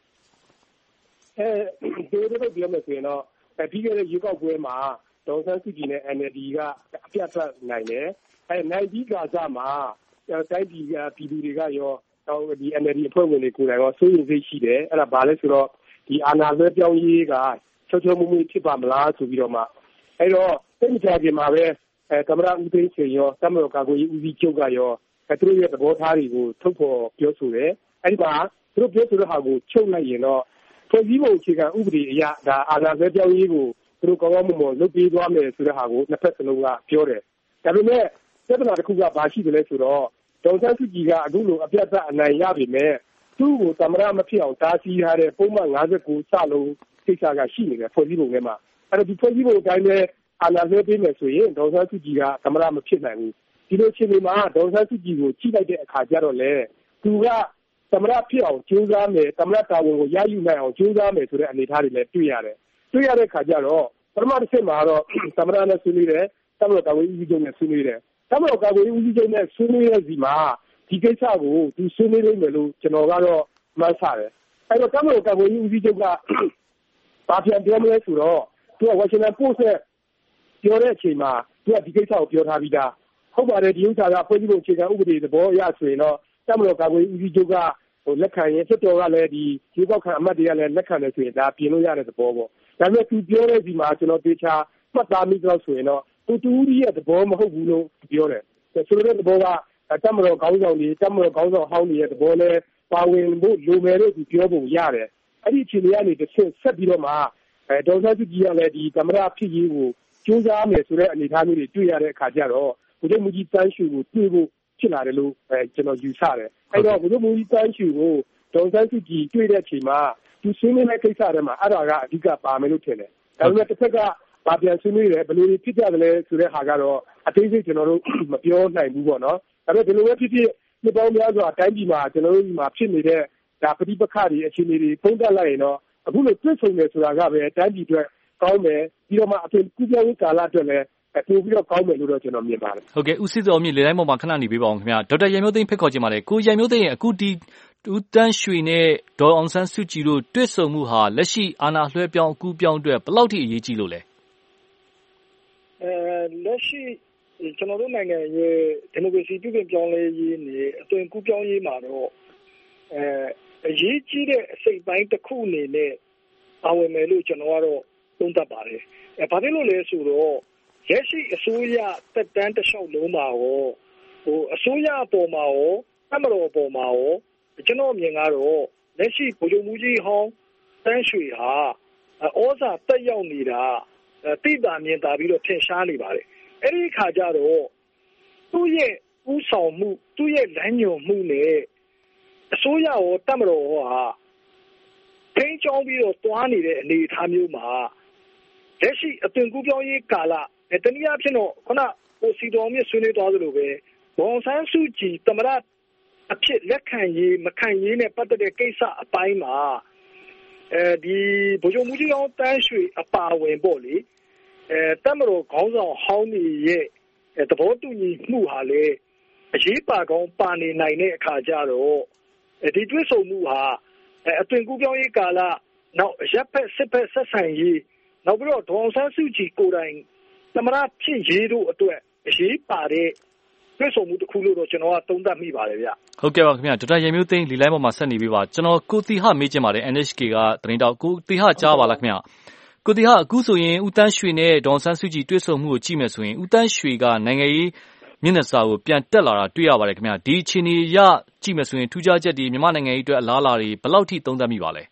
ဒီလိုပြောမယ်ဆိုရင်တော့ပြီးခဲ့တဲ့ရွေးကောက်ပွဲမှာဒေါ်ဆန်းစုကြည်နဲ့ NLD ကအပြတ်ထွက်နိုင်တယ်နိုင်ပြီးကစားမှာတိုင်းပြည်ပြည်သူတွေကရောဒီ NLD အဖွဲ့ဝင်တွေကိုယ်တိုင်ရောစိုးရိမ်စိတ်ရှိတယ်အဲ့ဒါဘာလဲဆိုတော့ဒီအာဏာလွှဲပြောင်းရေးကချောမွေ့ဖြစ်ပါမလားဆိုပြီးတော့မှအဲ့တော့သိမကြခင်မှာပဲသမ္မတဦးသိန်းစိန်ရောသမ္မတကာကွယ်ရေးဦးစီးချုပ်ကရောသူတို့ရဲ့သဘောထားတွေကိုထုတ်ဖော်ပြောဆိုတယ်အဲ့ဒီမှာသူတို့ပြောဆိုတဲ့ဟာကိုချုပ်လိုက်ရင်တော့ဖွဲ့စည်းပုံအခြေခံဥပဒေအရဒါအာဏာလွှဲပြောင်းရေးကိုသူတို့ကောင်းကောင်းမွန်မွန်လုပ်ပေးသွားမယ်ဆိုတဲ့ဟာကိုနှစ်ဖက်စလုံးကပြောတယ်ဒါပေမဲ့ပြဿနာတစ်ခုကဘာရှိတယ်လဲဆိုတော့ဒေါ်ဆန်းစုကြည်ကအခုလိုအပြတ်အနိုင်ရပြီမဲ့သူ့ကိုသမ္မတမဖြစ်အောင်တားဆီးထားတဲ့ပုံမှန်59စလုံးကိစ္စကရှိနေတယ်ဖွဲ့စည်းပုံထဲမှာအဲ့တော့ဒီဖွဲ့စည်းပုံအတိုင်းပဲအာဏာလွှဲပေးမယ်ဆိုရင်ဒေါ်ဆန်းစုကြည်ကသမ္မတမဖြစ်နိုင်ဘူးဒီလိုအခြေအနေမှာဒေါ်ဆန်းစုကြည်ကိုကြီးလိုက်တဲ့အခါကျတော့လေသူကသမ္မတဖြစ်အောင်ကြိုးစားမယ်သမ္မတတာဝန်ကိုရယူနိုင်အောင်ကြိုးစားမယ်ဆိုတဲ့အနေအထားတွေလည်းတွေ့ရတယ်တွေ့ရတဲ့အခါကျတော့ပထမတစ်ချက်မှာတော့သမ္မတနဲ့ဆွေးနွေးတယ်သမ္မတတာဝန်ဦးစီးချုပ်နဲ့ဆွေးနွေးတယ်သမ္မတကာကွယ်ရေးဦးစီးချုပ်နဲ့ဆွေးနွေးရစီမှာဒီကိစ္စကိုသူဆွေးနွေးနိုင်မယ်လို့ကျွန်တော်ကတော့မှန်းဆတယ်အဲ့တော့သမ္မတကာကွယ်ရေးဦးစီးချုပ်ကဘာပြန်ပြောမလဲဆိုတော့သူက Washington Post နဲ့ပြောတဲ့အချိန်မှာသူကဒီကိစ္စကိုပြောထားပြီးသားဟုတ်ပါတယ်ဒီဥစ္စာကဖွဲ့စည်းပုံအခြေခံဥပဒေသဘောအရဆိုရင်တော့သမ္မတကာကွယ်ရေးဦးစီးချုပ်ကလက်ခံရင်စစ်တော်ကလည်းဒီရွေးကောက်ခံအမတ်တွေကလည်းလက်ခံတယ်ဆိုရင်ဒါပြင်လို့ရတဲ့သဘောပေါ့ဒါပေမဲ့သူပြောတဲ့ဒီမှာကျွန်တော်သေချာမှတ်သားမိတော့ဆိုရင်တော့သူတူကြီးရဲ့သဘောမဟုတ်ဘူးလို့ပြောတယ်ဆိုတဲ့သဘောကသမ္မတခေါင်းဆောင်တွေသမ္မတခေါင်းဆောင်ဟောင်းတွေရဲ့သဘောလဲပါဝင်ဖို့လိုမယ်လို့သူပြောပုံရတယ်အဲ့ဒီအခြေအနေကနေတစ်ချက်ဆက်ပြီးတော့မှဒေါ်ဆန်းစုကြည်ကလည်းဒီသမ္မတဖြစ်ရေးကိုကြိုးစားမယ်ဆိုတဲ့အနေအထားမျိုးတွေတွေ့ရတဲ့အခါကျတော့ဗိုလ်ချုပ်မှူးကြီးတန်းရွှေကိုတွေ့ဖို့ဖြစ်လာတယ်လို့ကျွန်တော်ယူဆတယ်အဲ့တော့ဗိုလ်ချုပ်မှူးကြီးတန်းရွှေကိုဒေါ်ဆန်းစုကြည်တွေ့တဲ့အချိန်မှာသူဆွေးနွေးတဲ့ကိစ္စတွေမှာအဲ့ဒါကအဓိကပါမယ်လို့ထင်တယ်ဒါပေမဲ့တစ်ဖက်ကဗာပြန်ဆွေးနွေးတယ်ဘယ်လိုဖြစ်ကြတယ်လဲဆိုတဲ့ဟာကတော့အသေးစိတ်ကျွန်တော်တို့မပြောနိုင်ဘူးပေါ့နော်ဒါပေမဲ့ဒီလိုပဲဖြစ်ဖြစ်ဒီပေါင်းများစွာတိုင်းပြည်မှာကျွန်တော်တို့ဒီမှာဖြစ်နေတဲ့ဒါပဋိပက္ခတွေအခြေအနေတွေပုံတက်လိုက်ရင်တော့အခုလိုတွေ့ဆုံနေဆိုတာကပဲတိုင်းပြည်အတွက်ကောင်းမယ်ပြီးတော့မှအပြင်ကူးပြောင်းရေးကာလအတွက်လည်းပို့ပြီးတော့ကောင်းမယ်လို့တော့ကျွန်တော်မြင်ပါတယ်ဟုတ်ကဲ့ဦးစီးတော်မြင့်လေတိုင်းပေါ်မှာခဏနေပေးပါအောင်ခင်ဗျာဒေါက်တာရန်မျိုးသိန်းဖိတ်ခေါ်ခြင်းပါတယ်ကိုရန်မျိုးသိန်းရဲ့အခုဒီဦးတန်းရွှေနဲ့ဒေါ်အောင်ဆန်းစုကြည်တို့တွေ့ဆုံမှုဟာလက်ရှိအာဏာလွှဲပြောင်းအကူပြောင်းအတွက်ဘယ်လောက်ထိအရေးကြီးလို့လဲလက်ရှိကျွန်တော်တို့နိုင်ငံရဲ့ဒီမိုကရေစီပြုပြင်ပြောင်းလဲရေးနဲ့အသွင်ကူးပြောင်းရေးမှာတော့အရေးကြီးတဲ့အစိတ်ပိုင်းတစ်ခုအနေနဲ့ပါဝင်မယ်လို့ကျွန်တော်ကတော့သုံးသပ်ပါတယ်။ဘာဖြစ်လို့လဲဆိုတော့လက်ရှိအစိုးရတက်တန်းတစ်လျှောက်လုံးမှာရောအစိုးရအပေါ်မှာရောအမတော်အပေါ်မှာရောကျွန်တော်မြင်ကတော့လက်ရှိဗိုလ်ချုပ်မှူးကြီးဟောင်းတန်းရွှေဟာဩဇာတက်ရောက်နေတာတိတာမြင်တာပြီးတော့ထင်ရှားနေပါတယ်။အဲ့ဒီခါကျတော့သူ့ရဲ့ဥဆောင်မှုသူ့ရဲ့လမ်းညွှန်မှုနဲ့အစိုးရရောတပ်မတော်ရောဟာထိန်းကျောင်းပြီးတော့တွားနေတဲ့အနေအထားမျိုးမှာလက်ရှိအသွင်ကူးပြောင်းရေးကာလတနည်းအားဖြင့်တော့ခုနစီတော်မြင့်ဆွေးနွေးသွားသလိုပဲဒေါ်အောင်ဆန်းစုကြည်သမ္မတအဖြစ်လက်ခံရေးမခံရေးနဲ့ပတ်သက်တဲ့ကိစ္စအပိုင်းမှာဒီဗိုလ်ချုပ်မှူးကြီးအောင်တန်းရွှေအပါဝင်ပေါ့လေတပ်မတော်ခေါင်းဆောင်ဟောင်းတွေရဲ့သဘောတူညီမှုဟာလေအရေးပါကောင်းပါနေနိုင်တဲ့အခါကျတော့ဒီတွေ့ဆုံမှုဟာအသွင်ကူးပြောင်းရေးကာလနောက်ရပ်ဖက်စစ်ဖက်ဆက်ဆံရေးနောက်ပြီးတော့ဒေါ်အောင်ဆန်းစုကြည်ကိုယ်တိုင်သမ္မတဖြစ်ရေးတို့အတွက်အရေးပါတဲ့တွေ့ဆုံမှုတစ်ခုလို့တော့ကျွန်တော်ကသုံးသပ်မိပါတယ်ဗျဟုတ်ကဲ့ပါခင်ဗျာဒေါက်တာရန်မျိုးသိန်းလီလိုင်းပေါ်မှာဆက်နေပြီပါကျွန်တော်ကိုတီဟမေးချင်ပါတယ် NHK ကသတင်းတောက်ကိုတီဟကြားပါလားခင်ဗျာကိုတီဟအခုဆိုရင်ဦးတန်းရွှေနဲ့ဒေါ်အောင်ဆန်းစုကြည်တွေ့ဆုံမှုကိုကြည့်မယ်ဆိုရင်ဦးတန်းရွှေကနိုင်ငံရေးမျက်နှာစာကိုပြန်တက်လာတာတွေ့ရပါတယ်ခင်ဗျာဒီအခြေအနေရကြည့်မယ်ဆိုရင်ထူးခြားချက်တွေမြန်မာနိုင်ငံရေးအတွက်အလားအလာတွေဘယ်လောက်ထိသုံးသပ်မိပါလဲ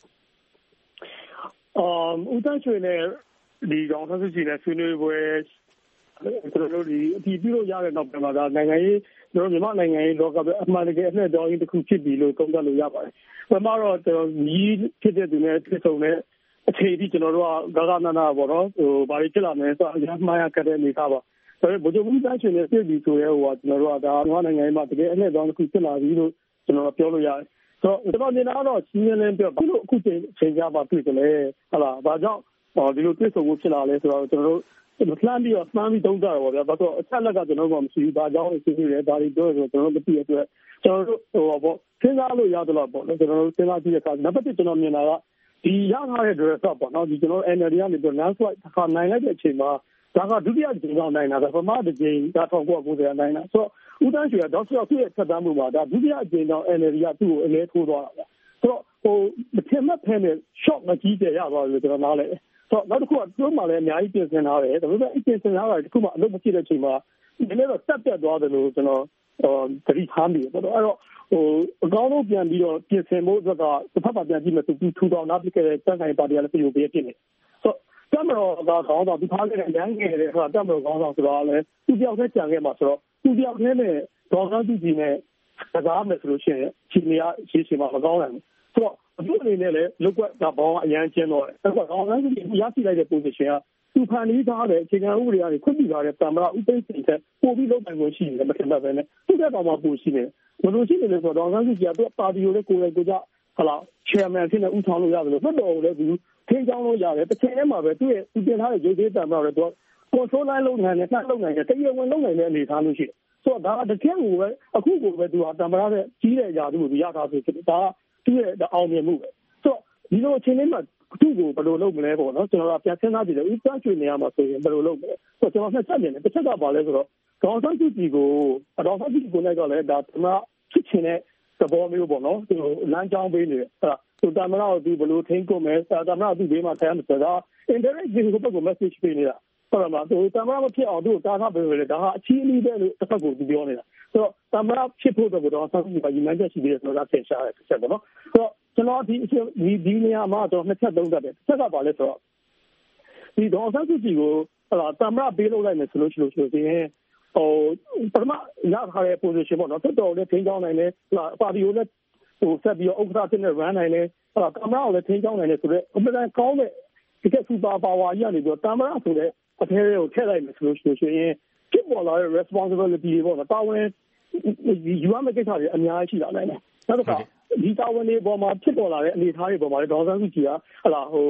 ဦးတန်းရွှေနဲ့ဒီဒေါ်အောင်ဆန်းစုကြည်နဲ့ဆွေးနွေးပွဲကျွန်တော်တို့ဒီအပြီးပြုလို့ရတဲ့နောက်ပိုင်းမှာဒါနိုင်ငံရေးကျွန်တော်မြန်မာနိုင်ငံရေးလောကပဲအမှန်တကယ်အနှစ်တော်ကြီးတစ်ခုဖြစ်ပြီလို့သုံးသပ်လို့ရပါတယ်။ပထမတော့ကျွန်တော်ညီဖြစ်တဲ့သူနဲ့တွေ့ဆုံတဲ့အခြေအထိကျွန်တော်တို့ကဂဂနနာပေါ့နော်ဘာတွေဖြစ်လာမလဲဆိုတော့အများမှားရခဲ့တဲ့အနေသားပါ။ဒါပေမဲ့ဗိုလ်ချုပ်မှူးကြီးရှင်နဲ့တွေ့ပြီဆိုရဲကျွန်တော်တို့ကဒါမြန်မာနိုင်ငံရေးမှာတကယ်အနှစ်တော်တစ်ခုဖြစ်လာပြီလို့ကျွန်တော်ပြောလို့ရတယ်။ဆိုတော့ကျွန်တော်မြင်တာတော့ရှင်းရှင်းလင်းပြောဘာလို့အခုချိန်ကြပါတွေ့ကြလဲဟုတ်လားဘာကြောင့်ဒီလိုတွေ့ဆုံမှုဖြစ်လာလဲဆိုတော့ကျွန်တော်တို့မှန်းပြီးသုံးသပ်ရပါဗျာ။ဘာလို့အချက်လက်ကကျွန်တော်တို့ကမရှိဘူး။ဒါကြောင့်ဆွေးနွေးတယ်ဒါတွေပြောဆိုကျွန်တော်တို့မသိတဲ့အတွက်ကျွန်တော်တို့ပေါ့စဉ်းစားလို့ရသလားပေါ့နော်ကျွန်တော်တို့စဉ်းစားကြည့်တဲ့အခါနံပါတ်1ကျွန်တော်မြင်တာကဒီရထားတဲ့ director ပေါ့နော်ဒီကျွန်တော် NLD ကနေပြီး landslide တစ်ခါနိုင်လိုက်တဲ့အချိန်မှာဒါကဒုတိယကြိမ်တော့နိုင်တာဒါပထမတစ်ကြိမ်ဒါ1990နိုင်တာဆိုတော့ဦးတန်းရွှေကတော့သူ့ရဲ့ဆက်တမ်းမှုမှာဒါဒုတိယကြိမ်တော့ NLD ကသူ့ကိုအလဲထိုးသွားတာဗျာ။ဆိုတော့မထင်မှတ်ဖဲနဲ့ shot မကြီးကြရပါဘူးလို့ကျွန်တော်နားလဲဆိုတော့နောက်တစ်ခုကသူ့မှာလည်းအများကြီးပြင်ဆင်ထားတယ်ဒါပေမဲ့အပြင်ဆင်ထားတာတစ်ခုမှအလုပ်မဖြစ်တဲ့အချိန်မှာဒီနေ့တော့တက်တက်သွားတယ်လို့ကျွန်တော်သတိထားမိတယ်ပေါ့နော်အဲ့တော့အကောင်းဆုံးပြန်ပြီးတော့ပြင်ဆင်ဖို့အတွက်ကတစ်ဖက်မှာပြန်ကြည့်မယ်ဆိုပြီးထူထောင်နာပြခဲ့တဲ့တန်းဆိုင်ပါတီကလည်းပြည်ပေးဖြစ်နေဆိုတော့တမတော်ကခေါင်းဆောင်သူထားခဲ့တဲ့လမ်းငယ်တွေဆိုတာတမတော်ခေါင်းဆောင်ဆိုတော့လည်းသူပြောက်နဲ့ကြံခဲ့မှာဆိုတော့သူပြောက်နဲ့ဒေါ်စန်းစုကြည်နဲ့စကားမယ်ဆိုလို့ရှိရင်ခြေနေရရေးချင်မှာမကောင်းနိုင်ဘူးဆိုတော့အခုအနေနဲ့လည်းလုတ်ကွက်ကဘောင်းအရန်ကျင်းတော့တယ်အဲ့တော့ဒေါ်စန်းစုကြည်ရရှိလိုက်တဲ့ position ကသူဖန်တီးထားတဲ့အခြေခံဥပဒေကနေခွင့်ပြုထားတဲ့သမ္မတဦးသိန်းစိန်ကပို့ပြီးလုပ်ပိုင်ခွင့်ရှိတယ်မထင်ပါပဲနဲ့သူ့တဲ့ကောင်မှပို့ရှိနေဘယ်လိုရှိနေလဲဆိုတော့ဒေါ်စန်းစုကြည်ကသူ့ပါတီကိုလည်းကိုယ်တိုင်ကိုကြဟလာ chairman ဖြစ်နေဦးဆောင်လို့ရတယ်လို့မှတ်တော်ကိုလည်းသူထိန်းချောင်းလို့ရတယ်တစ်ချိန်တည်းမှာပဲသူ့ရဲ့သူတင်ထားတဲ့ရုပ်သေးတံပြောက်လည်းသူ control line လုပ်နိုင်တယ်နှက်လုပ်နိုင်တယ်တရားဝင်လုပ်နိုင်တဲ့အနေအထားမျိုးရှိတယ်ဆိုတော့ဒါကတကယ်ကိုပဲအခုကိုပဲသူကတံမရတဲ့ကြီးတဲ့ຢာသူ့ကိုရထားဆိုဖြစ်တယ်ဒါကသူ့ရဲ့အောင်မြင်မှုပဲဆိုတော့ဒီလိုအချိန်လေးမှာသူ့ကိုဘယ်လိုလုပ်မလဲပေါ့နော်ကျွန်တော်ကပြန်စဉ်းစားကြည့်တယ်ဦးတန်းရွှေနေရာမှာဆိုရင်ဘယ်လိုလုပ်မလဲဆိုတော့ကျွန်တော်နှစ်ချက်မြင်တယ်တစ်ချက်ကပါလဲဆိုတော့ဒေါ်စန်းစုကြည်ကိုလည်းဒါသမ္မတဖြစ်ချင်တဲ့သဘောမျိုးပေါ့နော်သူလမ်းကြောင်းပေးနေတယ်သူသမ္မတကိုသူဘယ်လိုထိန်းကွပ်မယ်သမ္မတသူ့ဘေးမှာထိုင်ရမယ်ဆိုတာ indirect ဒီကိုဘက်က message ပေးနေတာဟုတ်လားမသူသမ္မတမဖြစ်အောင်သူ့ကိုတားထားပေးတယ်ဒါဟာအချီးအနှီးပဲလို့တစ်ဖက်ကိုသူပြောနေတာဆိုတော့သမ္မတဖြစ်ဖို့တော့ဒေါ်စန်းစုကြည်ကရည်မှန်းချက်ရှိသေးတယ်ဆိုတော့ထင်ရှားတယ်တစ်ချက်ပေါ့နော်ဆိုတော့ကျွန်တော်ဒီနေရာမှာတော့နှစ်ချက်သုံးသပ်တယ်တစ်ချက်ကပါလဲဆိုတော့ဒီဒေါ်စန်းစုကြည်ကိုသမ္မတပေးလုပ်လိုက်မယ်ဆိုလို့ရှိရင်ပထမရထားတဲ့ position ပေါ့နော်တော်တော်လေးထိန်းချောင်းနိုင်တယ်ပါတီကိုလည်းဆက်ပြီးတော့ဥက္ကဋ္ဌဖြစ်နေ run နိုင်တယ်သမ္မတကိုလည်းထိန်းချောင်းနိုင်တယ်ဆိုတော့အမှန်တန်ကောင်းတဲ့ဒီက super power ကြီးကနေပြီးတော့သမ္မတဆိုတဲ့အထဲကိုထည့်လိုက်မယ်ဆိုလို့ရှိရင်ဖြစ်ပေါ်လာတဲ့ responsibility တွေပေါ့နော်တာဝန်ယူရမယ့်ကိစ္စတွေအများကြီးရှိလာနိုင်တယ်နောက်တစ်ခါဒီတာဝန်တွေပေါ်မှာဖြစ်ပေါ်လာတဲ့အနေအထားတွေပေါ်မှာဒေါ်စန်းစုကြည်က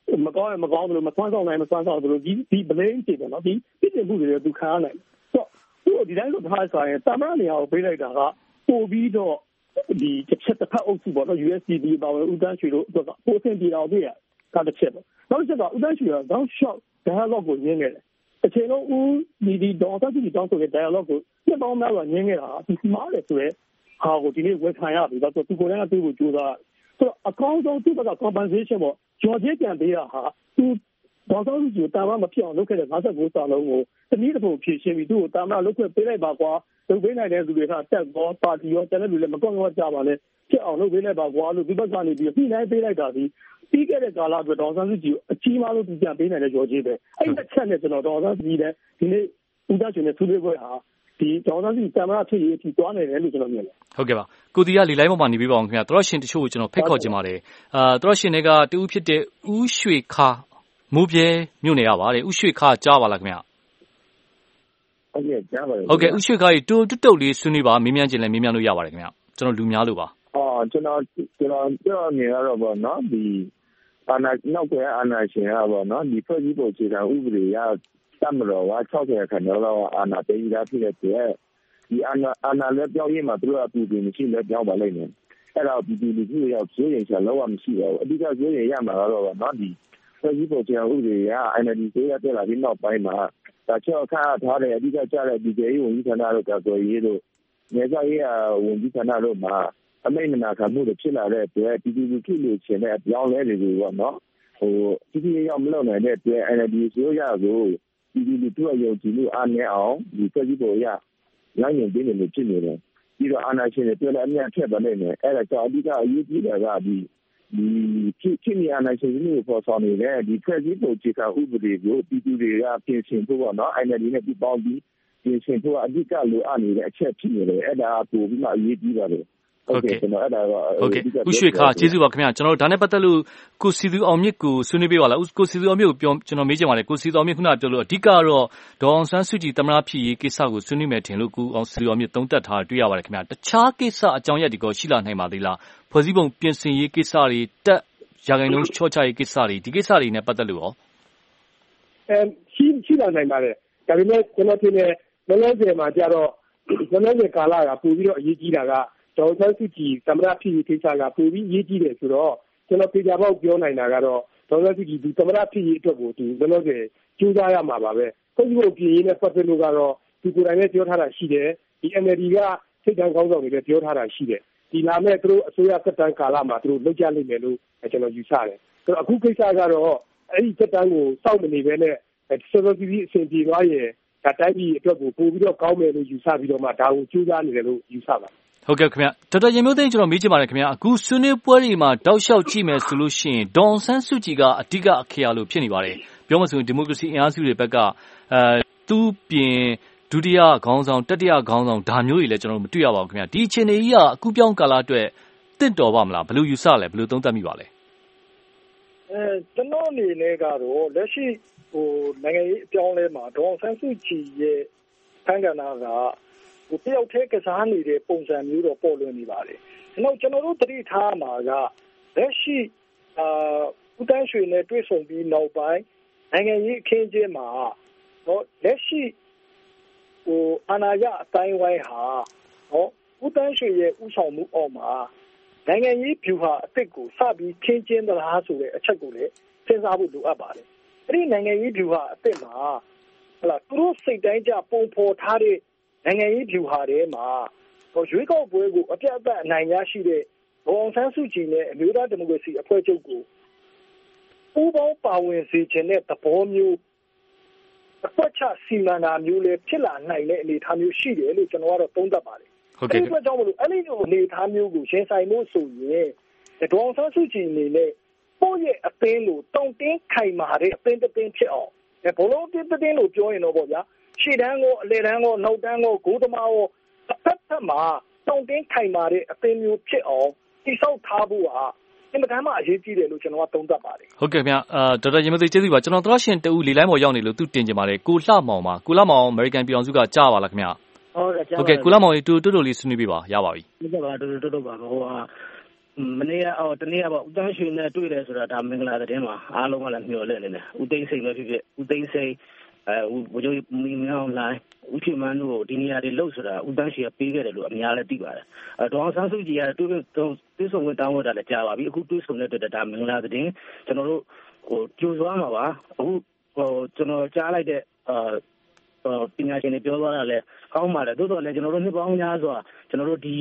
မကောင်းရင်မကောင်းတယ်လို့မဆွမ်းဆောင်နိုင်မဆွမ်းဆောင်တယ်လို့ဒီဘလိန်းတွေပဲနော်ဒီပြစ်တင်မှုတွေသူခံရနိုင်ဆိုတော့ဒီတိုင်းလို့ထားဆိုရင်တမန်နေရာကိုပေးလိုက်တာကပို့ပြီးတော့ဒီတစ်ချက်တစ်ဖက်အုပ်စုပေါ့နော် USDP ပါဝင်ဦးတန်းရွှေတို့အတွက်ပို့ဆင်ပြေအောင်ပြရတာတစ်ချက်ပေါ့နောက်တစ်ချက်ကဦးတန်းရွှေကတောင်း short dialogue ကိုရင်းခဲ့တယ်အချိန်လုံးဦးဒီဒေါ်သားကြီးတောင်းဆိုတဲ့ dialogue ကိုနှစ်ပေါင်းများစွာရင်းခဲ့တာဒီမှားတယ်ဆိုရဲဟာကိုဒီနေ့ဝယ်ခံရပြီဆိုတော့သူကိုယ်တိုင်ကတွေးဖို့ကြိုးစားဆိုတော့အကောင်းဆုံးသူ့ဘက်က compensation ပေါ့ကျော်ကျေးပြန်ပေးတာဟာသူဒေါ်သားကြီးကိုတာမမဖြစ်အောင်လုပ်ခဲ့တဲ့59စာလုံးကိုတနည်းတစ်ပုံဖြည့်ရှင်းပြီးသူ့ကိုတာမလုပ်ခွင့်ပေးလိုက်ပါကွာလုပ်ပေးနိုင်တဲ့သူတွေကတက်ကောပါတီရောတန်းတဲ့လူလည်းမကောက်ကြပါနဲ့ဖြစ်အောင်လုပ်ပေးလိုက်ပါကွာလို့ဒီဘက်ကနေပြီးပြီးနိုင်ပေးလိုက်တာဒီပြီးခဲ့တဲ့ကာလအတွက်ဒေါ်စန်းစုကြည်အကြီးမားဆုံးပြန်ပေးနိုင်တဲ့ကျော်ကြီးပဲအဲ့ဒီတစ်ချက်နဲ့ကျွန်တော်ဒေါ်စန်းစုကြည်လည်းဒီနေ့ဦးသားရှင်နဲ့သူ့လေးပွဲဟာဒီဒေါ်စန်းစုကြည်တမန်ဖြစ်ရေးအထိသွားနေတယ်လို့ကျွန်တော်မြင်တယ်ဟုတ်ကဲ့ပါကိုတီကလေလိုင်းပေါ်မှာနေပြီးပါအောင်ခင်ဗျာတော်ရှင်တချို့ကိုကျွန်တော်ဖိတ်ခေါ်ခြင်းပါတယ်တော်ရှင်တွေကတူဦးဖြစ်တဲ့ဦးရွှေခါမူပြဲမြို့နယ်ရပါတယ်ဦးရွှေခါကြားပါလားခင်ဗျာဟုတ်ကဲ့ကြားပါတယ်ဟုတ်ကဲ့ဦးရွှေခါကြီးတူတုတ်လေးဆွေးနွေးပါမေးမြန်းခြင်းလည်းမေးမြန်းလို့ရပါတယ်ခင်ဗျာကျွန်တော်လူများလို့ပါကျွန်တော်ပြောနေရတော့ဗောနော်ဒီနောက်ကွယ်အာဏာရှင်ကဗောနော်ဒီဖွဲ့စည်းပုံအခြေခံဥပဒေရတမတော်က60ခန့်တော့အာဏာသိမ်းရဖြစ်တဲ့ဒီအာဏာလည်းပြောင်းရင်မှသူတို့အပူပင်မရှိလည်းပြောင်းပါလိမ့်မယ်အဲ့တော့ဒီလူကြီးရောက်ဇိုးရင်ချလောက်မရှိပါဘူးအဓိကဇိုးရင်ရမှာတော့ဗောနော်ဒီဖွဲ့စည်းပုံအခြေခံဥပဒေရ NLD ကိုရတဲ့လာပြီးနောက်ပိုင်းမှာဒါချောက်ခါထားတဲ့အဓိကကျတဲ့ဒီကြေးဝန်ကြီးဌာနတို့ကဆိုရေးတို့နေစာရေးဝန်ကြီးဌာနတို့မှာအမိန့်မနာခံမှုတွေဖြစ်လာတဲ့အတွက်ဒီလူကြီးလူချင်းတဲ့အပြောင်းလဲတွေပေါ့နော်ဒီရောက်မလုပ်နိုင်တဲ့အတွက် NLD ဆိုရကိုဒီလူတို့ရုံကြည်မှုအားနည်းအောင်ဒီဖွဲ့စည်းပုံရလိုင်းရင်ပြနေလို့ဖြစ်နေတယ်ပြီးတော့အာဏာရှင်တွေလည်းအများထက်ပါနေတယ်အဲ့ဒါကြောင့်အဓိကအရေးကြီးတာကဒီဖြစ်နေအာဏာရှင်တွေပေါ်ဆောင်နေတဲ့ဒီဖွဲ့စည်းပုံအခြေခံဥပဒေကိုပြည်သူတွေကပြင်ဆင်ဖို့ပေါ့နော် NLD နဲ့ပြည်ပေါင်းပြီးပြင်ဆင်ဖို့အဓိကလိုအပ်နေတဲ့အချက်ဖြစ်နေတယ်အဲ့ဒါပိုပြီးမှအရေးကြီးပါတယ်ဟုတ်ကဲ့ကျွန်တော်အဲ့ဒါတော့ဟုတ်ကဲ့ဦးရွှေခါကျေးဇူးပါခင်ဗျာကျွန်တော်ဒါနဲ့ပတ်သက်လို့ကိုစီသူအောင်မြင့်ကိုဆွေးနွေးပေးပါလားကိုစီသူအောင်မြင့်ကိုကျွန်တော်မေးချင်ပါတယ်ကိုစီသူအောင်မြင့်ခုနပြောလို့အဓိကတော့ဒေါ်အောင်ဆန်းစုကြည်သမ္မတဖြစ်ရေးကိစ္စကိုဆွေးနွေးမယ်ထင်လို့ကိုအောင်စီသူအောင်မြင့်သုံးသပ်ထားတွေ့ရပါတယ်ခင်ဗျာတခြားကိစ္စအကြောင်းအရာဒီကောရှိလာနိုင်ပါသေးလားဖွဲ့စည်းပုံပြင်ဆင်ရေးကိစ္စတွေတက်ရာဂိုင်နှုန်းချော့ချရေးကိစ္စတွေဒီကိစ္စတွေနဲ့ပတ်သက်လို့ရောရှိလာနိုင်ပါတယ်ဒါပေမဲ့ကျွန်တော်ထင်တယ်လောလောဆယ်မှာကြတော့လောလောဆယ်ကာလကပို့ပြီးတော့အရေးကြီးတာကဒေါ်စန်းစုကြည်သမ္မတဖြစ်ရေးကိစ္စကပိုပြီးအရေးကြီးတယ်ဆိုတော့ကျွန်တော်ပြေချာပေါက်ပြောနိုင်တာကတော့ဒေါ်စန်းစုကြည်ဒီသမ္မတဖြစ်ရေးအတွက်ကိုဒီလောလောဆယ်ကြိုးစားရမှာပါပဲဖွဲ့စည်းပုံပြင်ရေးနဲ့ပတ်သက်လို့ကတော့ဒီကိုယ်တိုင်လည်းပြောထားတာရှိတယ်ဒီ NLD ကစိတ်တန်းကောင်းဆောင်တွေလည်းပြောထားတာရှိတယ်ဒီလာမဲ့သူတို့အစိုးရစက်တန်းကာလမှာသူတို့လုပ်ကြလိမ့်မယ်လို့ကျွန်တော်ယူဆတယ်ဆိုတော့အခုကိစ္စကတော့အဲ့ဒီစက်တန်းကိုစောင့်မနေဘဲနဲ့service အဆင်ပြေသွားရင်ဒါတိုင်းပြည်အတွက်ကိုပို့ပြီးတော့ကောင်းမယ်လို့ယူဆပြီးတော့မှဒါကိုကြိုးစားနေတယ်လို့ယူဆပါတယ်ဟုတ်ကဲ့ခင်ဗျဒေါက်တာရင်မျိုးသိန်းကျွန်တော်မေးချင်ပါတယ်ခင်ဗျအခုဆွေးနွေးပွဲတွေမှာတောက်လျှောက်ကြည့်မယ်ဆိုလို့ရှိရင်ဒေါ်ဆန်းစုကြည်ကအဓိကအခရာလို့ဖြစ်နေပါတယ်ပြောမှဆိုရင်ဒီမိုကရေစီအင်အားစုတွေဘက်ကသူ့ပြင်ဒုတိယခေါင်းဆောင်တတိယခေါင်းဆောင်ဒါမျိုးတွေလည်းကျွန်တော်မတွေ့ရပါဘူးခင်ဗျဒီအခြေအနေကြီးကအခုပြောင်းကာလအတွက်တင့်တော်ပါမလားဘယ်လိုယူဆလဲဘယ်လိုသုံးသပ်မိပါလဲကျွန်တော်အနေနဲ့ကတော့လက်ရှိနိုင်ငံရေးအပြောင်းလဲမှာဒေါ်ဆန်းစုကြည်ရဲ့ခန့်ကဏ္ဍကတယောက်တည်းကစားနေတဲ့ပုံစံမျိုးတော့ပေါ်လွင်နေပါတယ်။ကျွန်တော်တို့သတိထားမှာကလက်ရှိဦးတန်းရွှေနဲ့တွေ့ဆုံပြီးနောက်ပိုင်းနိုင်ငံရေးအခင်းအကျင်းမှာလက်ရှိအာဏာရအတိုင်းဝိုင်းဟာဦးတန်းရွှေရဲ့ဥဆောင်မှုအောက်မှာနိုင်ငံရေးဗျူဟာအသစ်ကိုစပြီးခင်းကျင်းသလားဆိုတဲ့အချက်ကိုလည်းစဉ်းစားဖို့လိုအပ်ပါတယ်။အဲ့ဒီနိုင်ငံရေးဗျူဟာအသစ်မှာသူတို့စိတ်တိုင်းကြပုံဖော်ထားတဲ့နိုင်ငံရေးဗျူဟာထဲမှာရွေးကောက်ပွဲကိုအပြတ်အသတ်အနိုင်ရရှိတဲ့ဒေါ်အောင်ဆန်းစုကြည်နဲ့အမျိုးသားဒီမိုကရေစီအဖွဲ့ချုပ်ကိုပူးပေါင်းပါဝင်စေခြင်းတဲ့သဘောမျိုးအကွက်ချစီမံတာမျိုးလည်းဖြစ်လာနိုင်တဲ့အနေအထားမျိုးရှိတယ်လို့ကျွန်တော်ကတော့သုံးသပ်ပါတယ်။အဲဒီအတွက်ကြောင့်မလို့အဲ့ဒီလိုအနေအထားမျိုးကိုရှင်းဆိုင်ဖို့ဆိုရင်ဒေါ်အောင်ဆန်းစုကြည်အနေနဲ့ကိုယ့်ရဲ့အသင်းကိုတုံတင်းခိုင်မာတဲ့အသင်းတစ်သင်းဖြစ်အောင်ဘလုံးတစ်သင်းလို့ပြောရင်တော့ပေါ့ဗျာရှေ့တန်းကိုအလယ်တန်းကိုနောက်တန်းကိုဂိုးသမားကိုအဖက်ဖက်မှာတုံတင်းခိုင်မာတဲ့အသင်းမျိုးဖြစ်အောင်တည်ဆောက်ထားဖို့ဟာအင်မတန်မှအရေးကြီးတယ်လို့ကျွန်တော်ကသုံးသပ်ပါတယ်ဟုတ်ကဲ့ခင်ဗျဒေါက်တာရင်မသိကျေးဇူးပါကျွန်တော်တို့ရှင်တူလေလိုင်းပေါ်ရောက်နေလို့သူတင်ကြပါတယ်ကိုလှမောင်ပါကိုလှမောင်အမေရိကန်ပြည်အောင်စုကကြားပါလားခင်ဗျဟုတ်ကဲ့ကိုလှမောင်တူလေးဆွေးနွေးပေးပါရပါပြီဟုတ်ကဲ့ပါတူပါမနေ့ကတနေ့ကပေါ့ဦးတန်းရွှေနဲ့တွေ့တယ်ဆိုတာဒါမင်္ဂလာသတင်းမှာအားလုံးကလည်းမျှော်လင့်နေတယ်ဦးသိန်းစိန်ပဲဖြစ်ဖြစ်ဦးသိန်းစိန်ဘိုလ်ချုပ်မင်းအောင်လှိုင်ဦးချစ်မန်းတို့ဒီနေရာတွေလှုပ်ဆိုတာဦးတန်းရွှေကပေးခဲ့တယ်လို့အများလည်းသိပါတယ်ဒေါအောင်ဆန်းစုကြည်ကတွေ့ဆုံဝင်တောင်းဝတ်တာလည်းကြားပါပြီအခုတွေ့ဆုံတဲ့အတွက်ဒါမင်္ဂလာသတင်းကျွန်တော်တို့ကြိုးစားမှာပါအခုကျွန်တော်ကြားလိုက်တဲ့ပညာရှင်တွေပြောသွားတာလည်းကောင်းပါတယ်သို့တော်လည်းကျွန်တော်တို့နှစ်ပေါင်းများစွာကျွန်တော်တို့ဒီ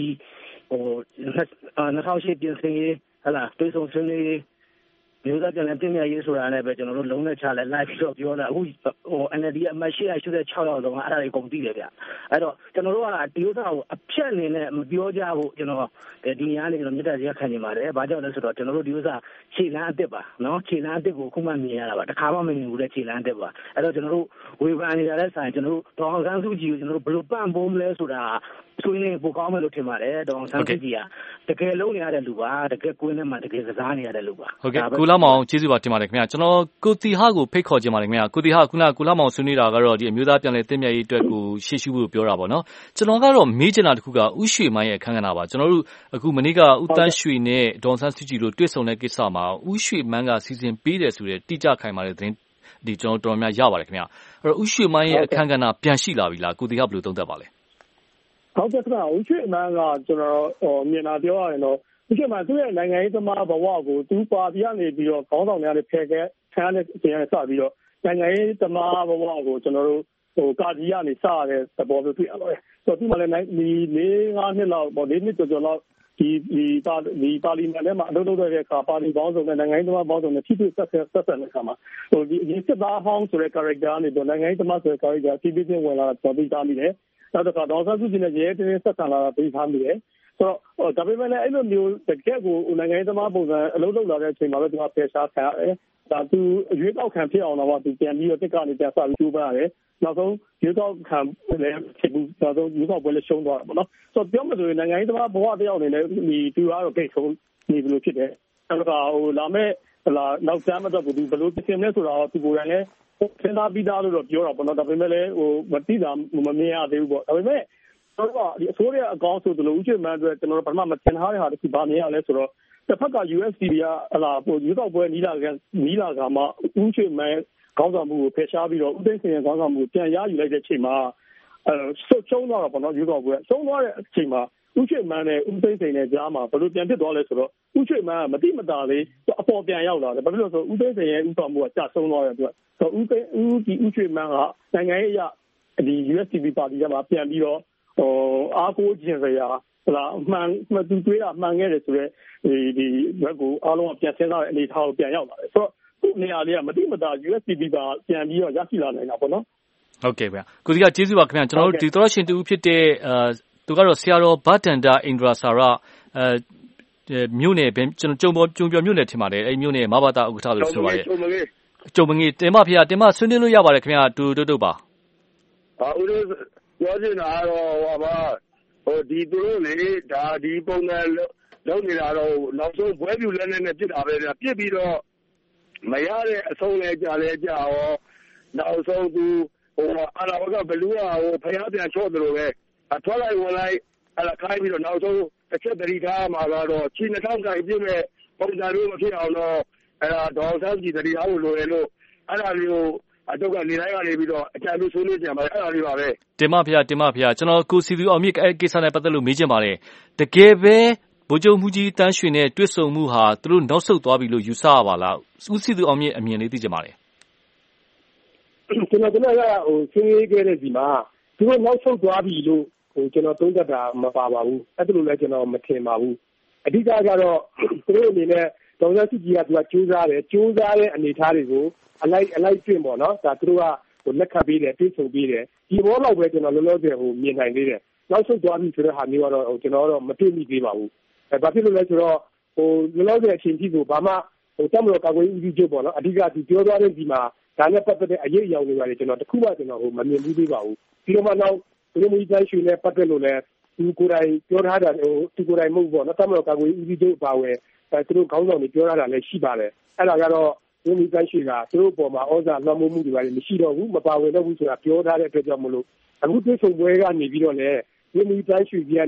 2008ပြင်ဆင်ရေးဟလာတွေ့ဆုံဆွေးနွေးမျိုးသားပြန်လည်ပြင်ပြရေးဆိုတာနဲ့ပဲကျွန်တော်တို့လုံးနဲ့ချလဲလိုက်ပြီးတော့ပြောတာအခုNLD အမှတ်886ရောက်တော့အဲ့ဒါတွေကုန်တည်တယ်ဗျအဲ့တော့ကျွန်တော်တို့ကဒီဥစ္စာကိုအဖြတ်အနေနဲ့မပြောကြဘူးကျွန်တော်ဒီနေရာနေကျွန်တော်မြတ်တာကြီးခံနေပါတယ်ဘာကြောင့်လဲဆိုတော့ကျွန်တော်တို့ဒီဥစ္စာခြေလမ်းအစ်စ်ပါနော်ခြေလမ်းအစ်စ်ကိုခုမှမြင်ရတာပါတခါမှမမြင်ဘူးတဲ့ခြေလမ်းအစ်စ်ပါအဲ့တော့ကျွန်တော်တို့ဝေဖန်နေကြတဲ့ဆိုင်ကျွန်တော်တို့ဒေါအောင်ဆန်းစုကြည်ကိုကျွန်တော်တို့ဘယ်လိုပန့်ပိုးမလဲဆိုတာဆွေးနွေးပိုကောင်းမယ်လို့ထင်ပါတယ်ဒေါအောင်ဆန်းစုကြည်ကတကယ်လုံးနေရတဲ့လူပါတကယ်ကိုယ်နဲ့မှတကယ်စကားနေရတဲ့လူပါဟုတ်ကဲ့ကိုလာမောင်ကျေးဇူးပါတင်ပါတယ်ခင်ဗျာကျွန်တော်ကိုတီဟာကိုဖိတ်ခေါ်ခြင်းပါတယ်ခင်ဗျာကိုတီဟာခုနကိုလာမောင်ဆွေးနွေးတာကတော့ဒီအမျိုးသားပြန်လည်သင့်မြတ်ရေးအတွက်ကိုရှေ့ရှုဖို့ပြောတာပေါ့နော်ကျွန်တော်ကတော့မေးချင်တာတစ်ခုကဥရွှေမိုင်းရဲ့အခန်းကဏ္ဍပါကျွန်တော်တို့အခုမနေ့ကဦးတန်းရွှေနဲ့ဒေါအောင်ဆန်းစုကြည်တို့တွေ့ဆုံတဲ့ကိစ္စမှာဥရွှေမိုင်းကစီစဉ်ပေးတယ်ဆိုတဲ့တိကျခိုင်မာတဲ့သတင်းဒီကျွန်တော်တော်များရပါတယ်ခင်ဗျာအဲ့တော့ဥရွှေမိုင်းရဲ့အခန်းကဏ္ဍပြန်ရှိလာပြီလားကိုတီဟာဘယ်လိုသုံးသပ်ပါလဲဟုတ်ကဲ့ခင်ဗျာဥရွှေမိုင်းကကျွန်တော်မြင်တာပြောရရင်တော့ဥရွှေမိုင်းသူ့ရဲ့နိုင်ငံရေးသမားဘဝကိုသူပါတီကနေပြီးတော့ခေါင်းဆောင်များနဲ့ဖယ်ခဲ့ခံရတဲ့အချိန်နဲ့စပြီးတော့နိုင်ငံရေးသမားဘဝကိုကျွန်တော်တို့ကာဒီကနေစရတဲ့သဘောမျိုးတွေ့ရပါတယ်ဆိုတော့ဒီမှာလည်းဒီ4-5နှစ်လောက်ပေါ့4နှစ်ကျော်လောက်ဒီပါလီမန်ထဲမှာအလုပ်လုပ်တဲ့အခါပါလီပေါင်းစုံနဲ့နိုင်ငံရေးသမားပေါင်းစုံနဲ့ဖြစ်ဖြစ်ဆက်ဆက်တဲ့အခါမှာဒီအရင်စစ်သားဟောင်းဆိုတဲ့ character ကနေတော့နိုင်ငံရေးသမားဆိုတဲ့ character ဖြည်းဖြည်းချင်းဝင်လာတာသိထားမိတယ်နောက်တစ်ခါဒေါ်ဆန်းစုကြည်နဲ့ရဲတင်းဆက်ဆံလာတာသိထားမိတယ်ဆိုတော့ဒါပေမဲ့လည်းအဲ့လိုမျိုးတကယ့်ကိုနိုင်ငံရေးသမားပုံစံအလုပ်လုပ်လာတဲ့အချိန်မှာပဲသူကဖယ်ရှားခံရတယ်ဒါသူရွေးကောက်ခံဖြစ်အောင်တော့သူပြန်ပြီးတော့တက်ကနေပြန်စပြီးကျိုးပန်းရတယ်နောက်ဆုံးရွေးကောက်ခံလည်းဖြစ်ဘူးနောက်ဆုံးရွေးကောက်ပွဲလည်းရှုံးသွားတာပေါ့နော်ဆိုတော့ပြောမှဆိုရင်နိုင်ငံရေးသမားဘဝတယောက်အနေနဲ့ဒီသူကတော့ဂိတ်ဆုံးနေပြီလို့ဖြစ်တယ်နောက်တစ်ခါလာမဲ့နောက်ကျမ်းမတော့ဘူးဘယ်လိုပြင်လဲဆိုတော့သူကိုယ်တိုင်လည်းစဉ်းစားပြီးသားလို့တော့ပြောတာပေါ့နော်ဒါပေမဲ့လည်းမသိတာမမြင်ရသေးဘူးပေါ့ဒါပေမဲ့ကျွန်တော်ကဒီအစိုးရအကောင့်ဆိုသလိုဥချွေမှန်းအတွက်ကျွန်တော်တို့ဘာမှမသင်ထားတဲ့ဟာတခုဗာမြင်ရလဲဆိုတော့တစ်ဖက်က USDP ကရွေးကောက်ပွဲနီးလာကမှဥချွေမှန်းခေါင်းဆောင်မှုကိုဖယ်ရှားပြီးတော့ဥသိမ်းစင်ရဲ့ခေါင်းဆောင်မှုပြန်ရယူလိုက်တဲ့အချိန်မှာရှုံးသွားတာပေါ့နော်ရွေးကောက်ပွဲရှုံးသွားတဲ့အချိန်မှာဥချွေမှန်းနဲ့ဥသိမ်းစင်နဲ့ကြားမှာဘယ်လိုပြန်ဖြစ်သွားလဲဆိုတော့ဥချွေမှန်းကမတိမတာလေးအပေါ်ပြန်ရောက်လာတယ်ဘာဖြစ်လို့ဆိုဥသိမ်းစင်ရဲ့ဥဆောင်မှုကကျဆုံးသွားတယ်သူကဆိုဥချွေမှန်းကနိုင်ငံရေးအရဒီ USDP ပါတီကမှပြန်ပြီးတော့အားကိုးခြင်းစရာမှန်သူတွေးတာမှန်ခဲ့တယ်ဆိုတော့ဒီဘက်ကိုအားလုံးကပြန်ဆင်းလာတဲ့အနေအထားကိုပြန်ရောက်လာတယ်ဆိုတော့ခုနေရာလေးကမတိမတာ USDP ပါပြန်ပြီးတော့ရရှိလာနိုင်တာပေါ့နော်ဟုတ်ကဲ့ဗျာကိုဒီကကျေးဇူးပါခင်ဗျာကျွန်တော်တို့ဒီသောရှင်တူဖြစ်တဲ့သူကတော့ဆရာတော်ဘတ်တန်တာအင်ဒရာဆာရမြို့နယ်ကျွန်တော်ကြုံပြောမြို့နယ်ထင်ပါတယ်အဲ့မြို့နယ်မဘာသာဥက္ကဋ္ဌလို့ဆိုပါတယ်ကြုံမငေးတင်မဖေတင်မဆွေးနွေးလို့ရပါတယ်ခင်ဗျာတူပါဦးတို့ပြောချင်တာတော့ဒီသူတို့လေဒါဒီပုံစံလုံးနေတာတော့နောက်ဆုံးဘွဲပြူလက်နဲ့ပြစ်တာပဲပြစ်ပြီးတော့မရတဲ့အဆုံးလဲကြရောနောက်ဆုံးသူအာလာဘကဘလူးဖျားပြန်ချော့တယ်လို့ပဲထွက်လိုက်ဝင်လိုက်ခိုင်းပြီးတော့နောက်ဆုံးတစ်ချက်တတိထားမှာကတော့ချီ2000ကိုင်ပြည့်မဲ့ပုံစံမျိုးမဖြစ်အောင်တော့ဒေါ်ဆန်းကြီးတတိထားဖို့လိုတယ်လို့အဲ့ဒါလေးကိုအတော့ကနေတိုင်းကနေပြီးတော့အကြံပြုဆွေးနွေးကြပါအဲ့ဒါလေးပါပဲတင်မဖေကျွန်တော်ကိုစီသူအောင်မြင့်အဲ့ကိစ္စနဲ့ပတ်သက်လို့မေးချင်ပါတယ်တကယ်ပဲဗိုလ်ချုပ်မှုကြီးတန်းရွှေနဲ့တွေ့ဆုံမှုဟာသူတို့နောက်ဆုတ်သွားပြီလို့ယူဆရပါလားဦးစီသူအောင်မြင့်အမြင်လေးသိချင်ပါတယ်ကျွန်တော်ကဆွေးနွေးခဲ့တဲ့ဒီမှာသူတို့နောက်ဆုတ်သွားပြီလို့ကျွန်တော်သုံးသပ်တာမပါပါဘူးအဲ့ဒါလိုလည်းကျွန်တော်မထင်ပါဘူးအဓိကကတော့သူတို့အနေနဲ့ဒေါ်လာစုကြီးကသူကကြိုးစားတဲ့အနေအထားတွေကိုအလိုက်တွင့်ပေါ့နော်ဒါသူတို့ကလက်ခံပေးတယ်ပြေဆုံးပေးတယ်ဒီဘောလောက်ပဲကျွန်တော်လောလောဆယ်မြင်နိုင်သေးတယ်နောက်ဆုံးသွားပြီဆိုတဲ့ဟာမျိုးကတော့ကျွန်တော်တော့မတွေ့မိသေးပါဘူးဘာဖြစ်လို့လဲဆိုတော့လောလောဆယ်အချိန်ကြီးကိုဘာမှတက်မလို့ကာကွယ်ဦးစီးချုပ်ပေါ့နော်အဓိကဒီပြောသွားတဲ့ဒီမှာဒါနဲ့ပတ်သက်တဲ့အရေးအယောင်တွေပါတယ်ကျွန်တော်တခုမှကျွန်တော်မမြင်ဘူးသေးပါဘူးပြီးတော့မှနောက်ဒီမျိုးတိုင်းရွှေနဲ့ပတ်သက်လို့လည်းသူကိုယ်တိုင်ပြောထားတာသူကိုယ်တိုင်မဟုတ်ပေါ့နော်တက်မလို့ကာကွယ်ဦးစီးချုပ်ပါဝယ်သူတို့ခေါင်းဆောင်တွေပြောထားတာလည်းရှိပါတယ်အဲ့ဒါကတော့ဒီမျိုးတိုင်းရွှေကသူတို့ပေါ်မှာဩဇာလွှမ်းမိုးမှုတွေပါတယ်မရှိတော့ဘူးမပါဝင်တော့ဘူးဆိုတာပြောထားတဲ့အတွက်ကြောင့်မလို့အခုတွေ့ဆုံပွဲကနေပြီးတော့လည်းဒီမျိုးတိုင်းရွှေကြီးကနေ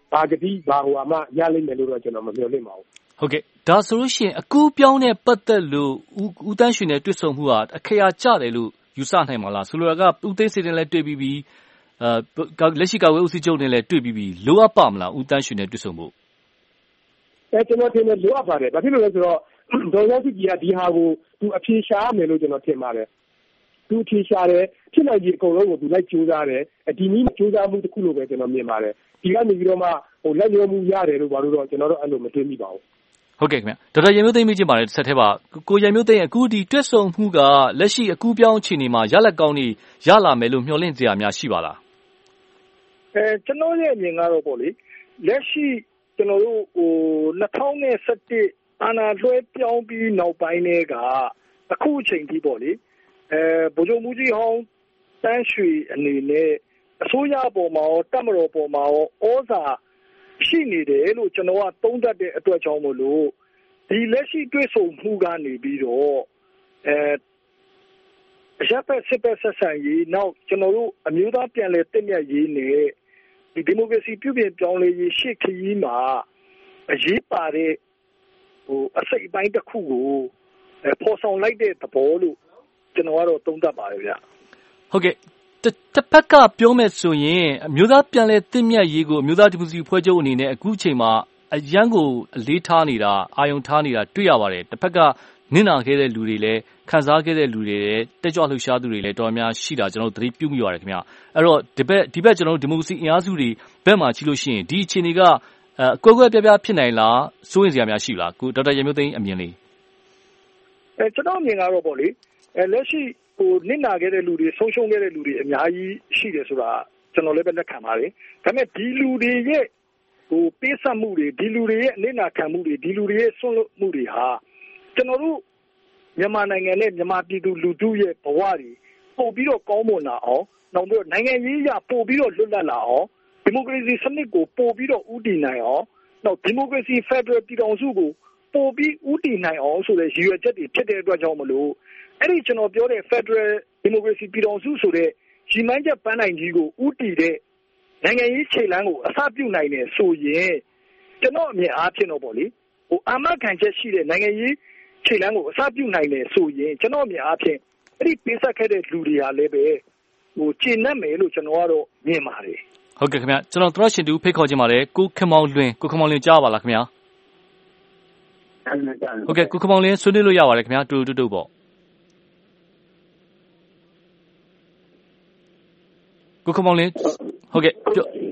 ဘာကတိဘာဟိုမှရလိမ့်မယ်လို့တော့ကျွန်တော်မပြောလိမ့်ပါဘူးဟုတ်ကဲ့ဒါဆိုလို့ရှိရင်အကူပြောင်းနဲ့ပတ်သက်လို့ဦးတန်းရွှေနဲ့တွေ့ဆုံမှုဟာအခရာကျတယ်လို့ယူဆနိုင်မှာလားဆိုလိုတာကဦးသိန်းစိန်နဲ့လည်းတွေ့ပြီးလက်ရှိကာကွယ်ဦးစီးချုပ်နဲ့လည်းတွေ့ပြီးလိုအပ်ပါမလားဦးတန်းရွှေနဲ့တွေ့ဆုံဖို့ကျွန်တော်ထင်တယ်လိုအပ်ပါတယ်ဘာဖြစ်လို့လဲဆိုတော့ဒေါ်စုကြည်ကဒီဟာကိုသူအဖြေရှာရမယ်လို့ကျွန်တော်ထင်ပါတယ်သူအဖြေရှာတယ်ဖြစ်နိုင်ကြီးအကုန်လုံးကိုသူလိုက်ကြိုးစားတယ်ဒီနည်းကြိုးစားမှုတစ်ခုလို့ပဲကျွန်တော်မြင်ပါတယ်ဒီကနေပြီးတော့မှလက်လျောမှုရတယ်လို့ဘာလို့တော့ကျွန်တော်တို့အဲ့လိုမတွေးမိပါဘူးဟုတ်ကဲ့ခင်ဗျဒေါက်တာရန်မျိုးသိမ်းမိချင်းပါတယ်ဆက်ထဲပါကိုရန်မျိုးသိမ်းအခုဒီတွေ့ဆုံမှုကလက်ရှိအကူပြောင်းအခြေအနေမှာရလက်ကောင်းနေရလာမယ်လို့မျှော်လင့်စရာများရှိပါလားကျွန်တော်ရဲ့အမြင်ကတော့ပေါ့လေလက်ရှိကျွန်တော်တို့2017အာဏာလွှဲပြောင်းပြီးနောက်ပိုင်းတွေကအခုအချိန်ထိပေါ့လေဗိုလ်ချုပ်မှူးကြီးဟောင်းတန်းရွှေအနေနဲ့အစိုးရပေါ်မှာရောတပ်မတော်ပေါ်မှာရောဩဇာရှိနေတယ်လို့ကျွန်တော်ကသုံးသပ်တဲ့အတွက်ကြောင့်မို့လို့ဒီလက်ရှိတွေ့ဆုံမှုကနေပြီးတော့အရပ်ဘက်စစ်ဘက်ဆက်ဆံရေးနောက်ကျွန်တော်တို့အမျိုးသားပြန်လည်တည်မြဲရေးနဲ့ဒီဒီမိုကရေစီပြုပြင်ပြောင်းလဲရေးရှေ့ခရီးမှာအရေးပါတဲ့အစိတ်အပိုင်းတစ်ခုကိုပေါ်ဆောင်လိုက်တဲ့သဘောလို့ကျွန်တော်ကတော့သုံးသပ်ပါတယ်ဗျဟုတ်ကဲ့တစ်ဖက်ကပြောမယ်ဆိုရင်အမျိုးသားပြန်လည်တည်မြဲရေးကိုအမျိုးသားဒီမိုကရေစီဖွဲ့ချုပ်အနေနဲ့အခုချိန်မှာအရန်ကိုအလေးထားနေတာအာယုံထားနေတာတွေ့ရပါတယ်တစ်ဖက်ကနစ်နာခဲ့တဲ့လူတွေလည်းခံစားခဲ့တဲ့လူတွေလည်းတက်ကြွလှုပ်ရှားသူတွေလည်းတော်များရှိတာကျွန်တော်သတိပြုမိပါတယ်ခင်ဗျအဲ့တော့ဒီဘက်ကျွန်တော်တို့ဒီမိုကရေစီအင်အားစုတွေဘက်မှာကြည့်လို့ရှိရင်ဒီအခြေအနေကအကွဲကွဲပြားပြားဖြစ်နိုင်လားစိုးရင်စရာများရှိလားကိုဒေါက်တာရန်မျိုးသိန်းအမြင်လေးကျွန်တော်အမြင်ကတော့ပေါ့လေလက်ရှိနစ်နာခဲ့တဲ့လူတွေဆုံးရှုံးခဲ့တဲ့လူတွေအများကြီးရှိတယ်ဆိုတာကျွန်တော်လည်းပဲလက်ခံပါတယ်ဒါပေမဲ့ဒီလူတွေရဲ့ပေးဆက်မှုတွေဒီလူတွေရဲ့နစ်နာခံမှုတွေဒီလူတွေရဲ့ဆွန့်လွတ်မှုတွေဟာကျွန်တော်တို့မြန်မာနိုင်ငံနဲ့မြန်မာပြည်သူလူထုရဲ့ဘဝတွေပို့ပြီးတော့ကောင်းမွန်လာအောင်နောက်ပြီးတော့နိုင်ငံရေးရပို့ပြီးတော့လွတ်လပ်လာအောင်ဒီမိုကရေစီစနစ်ကိုပို့ပြီးတော့ဦးတည်နိုင်အောင်နောက်ဒီမိုကရေစီဖက်ဒရယ်ပြည်ထောင်စုကိုပို့ပြီးဦးတည်နိုင်အောင်ဆိုတဲ့ရည်ရွယ်ချက်တွေဖြစ်တဲ့အတွက်ကြောင့်မလို့အဲ့ဒီကျွန်တော်ပြောတဲ့ Federal Democracy ပြည်တော်စုဆိုတဲ့ရည်မှန်းချက်ပန်းနိုင်ကြီးကိုဥတည်တဲ့နိုင်ငံရေးခြေလှမ်းကိုအစပြုနိုင်တယ်ဆိုရင်ကျွန်တော်အမြင်အားဖြင့်တော့ပေါ့လေအာမခံချက်ရှိတဲ့နိုင်ငံရေးခြေလှမ်းကိုအစပြုနိုင်တယ်ဆိုရင်ကျွန်တော်အမြင်အားဖြင့်အဲ့ဒီပေးဆက်ခဲ့တဲ့လူတွေဟာလည်းပဲကျေနပ်မယ်လို့ကျွန်တော်ကတော့မြင်ပါတယ်ဟုတ်ကဲ့ခင်ဗျကျွန်တော်သရရှင်တူဖိတ်ခေါ်ခြင်းပါတယ်ကိုခင်မောင်လွင်ကြားပါလားခင်ဗျဟုတ်ကဲ့ကိုခင်မောင်လွင်ဆွေးနွေးလို့ရပါတယ်ခင်ဗျတူပေါ့ကိုခင်မောင်လွင်ဟုတ်ကဲ့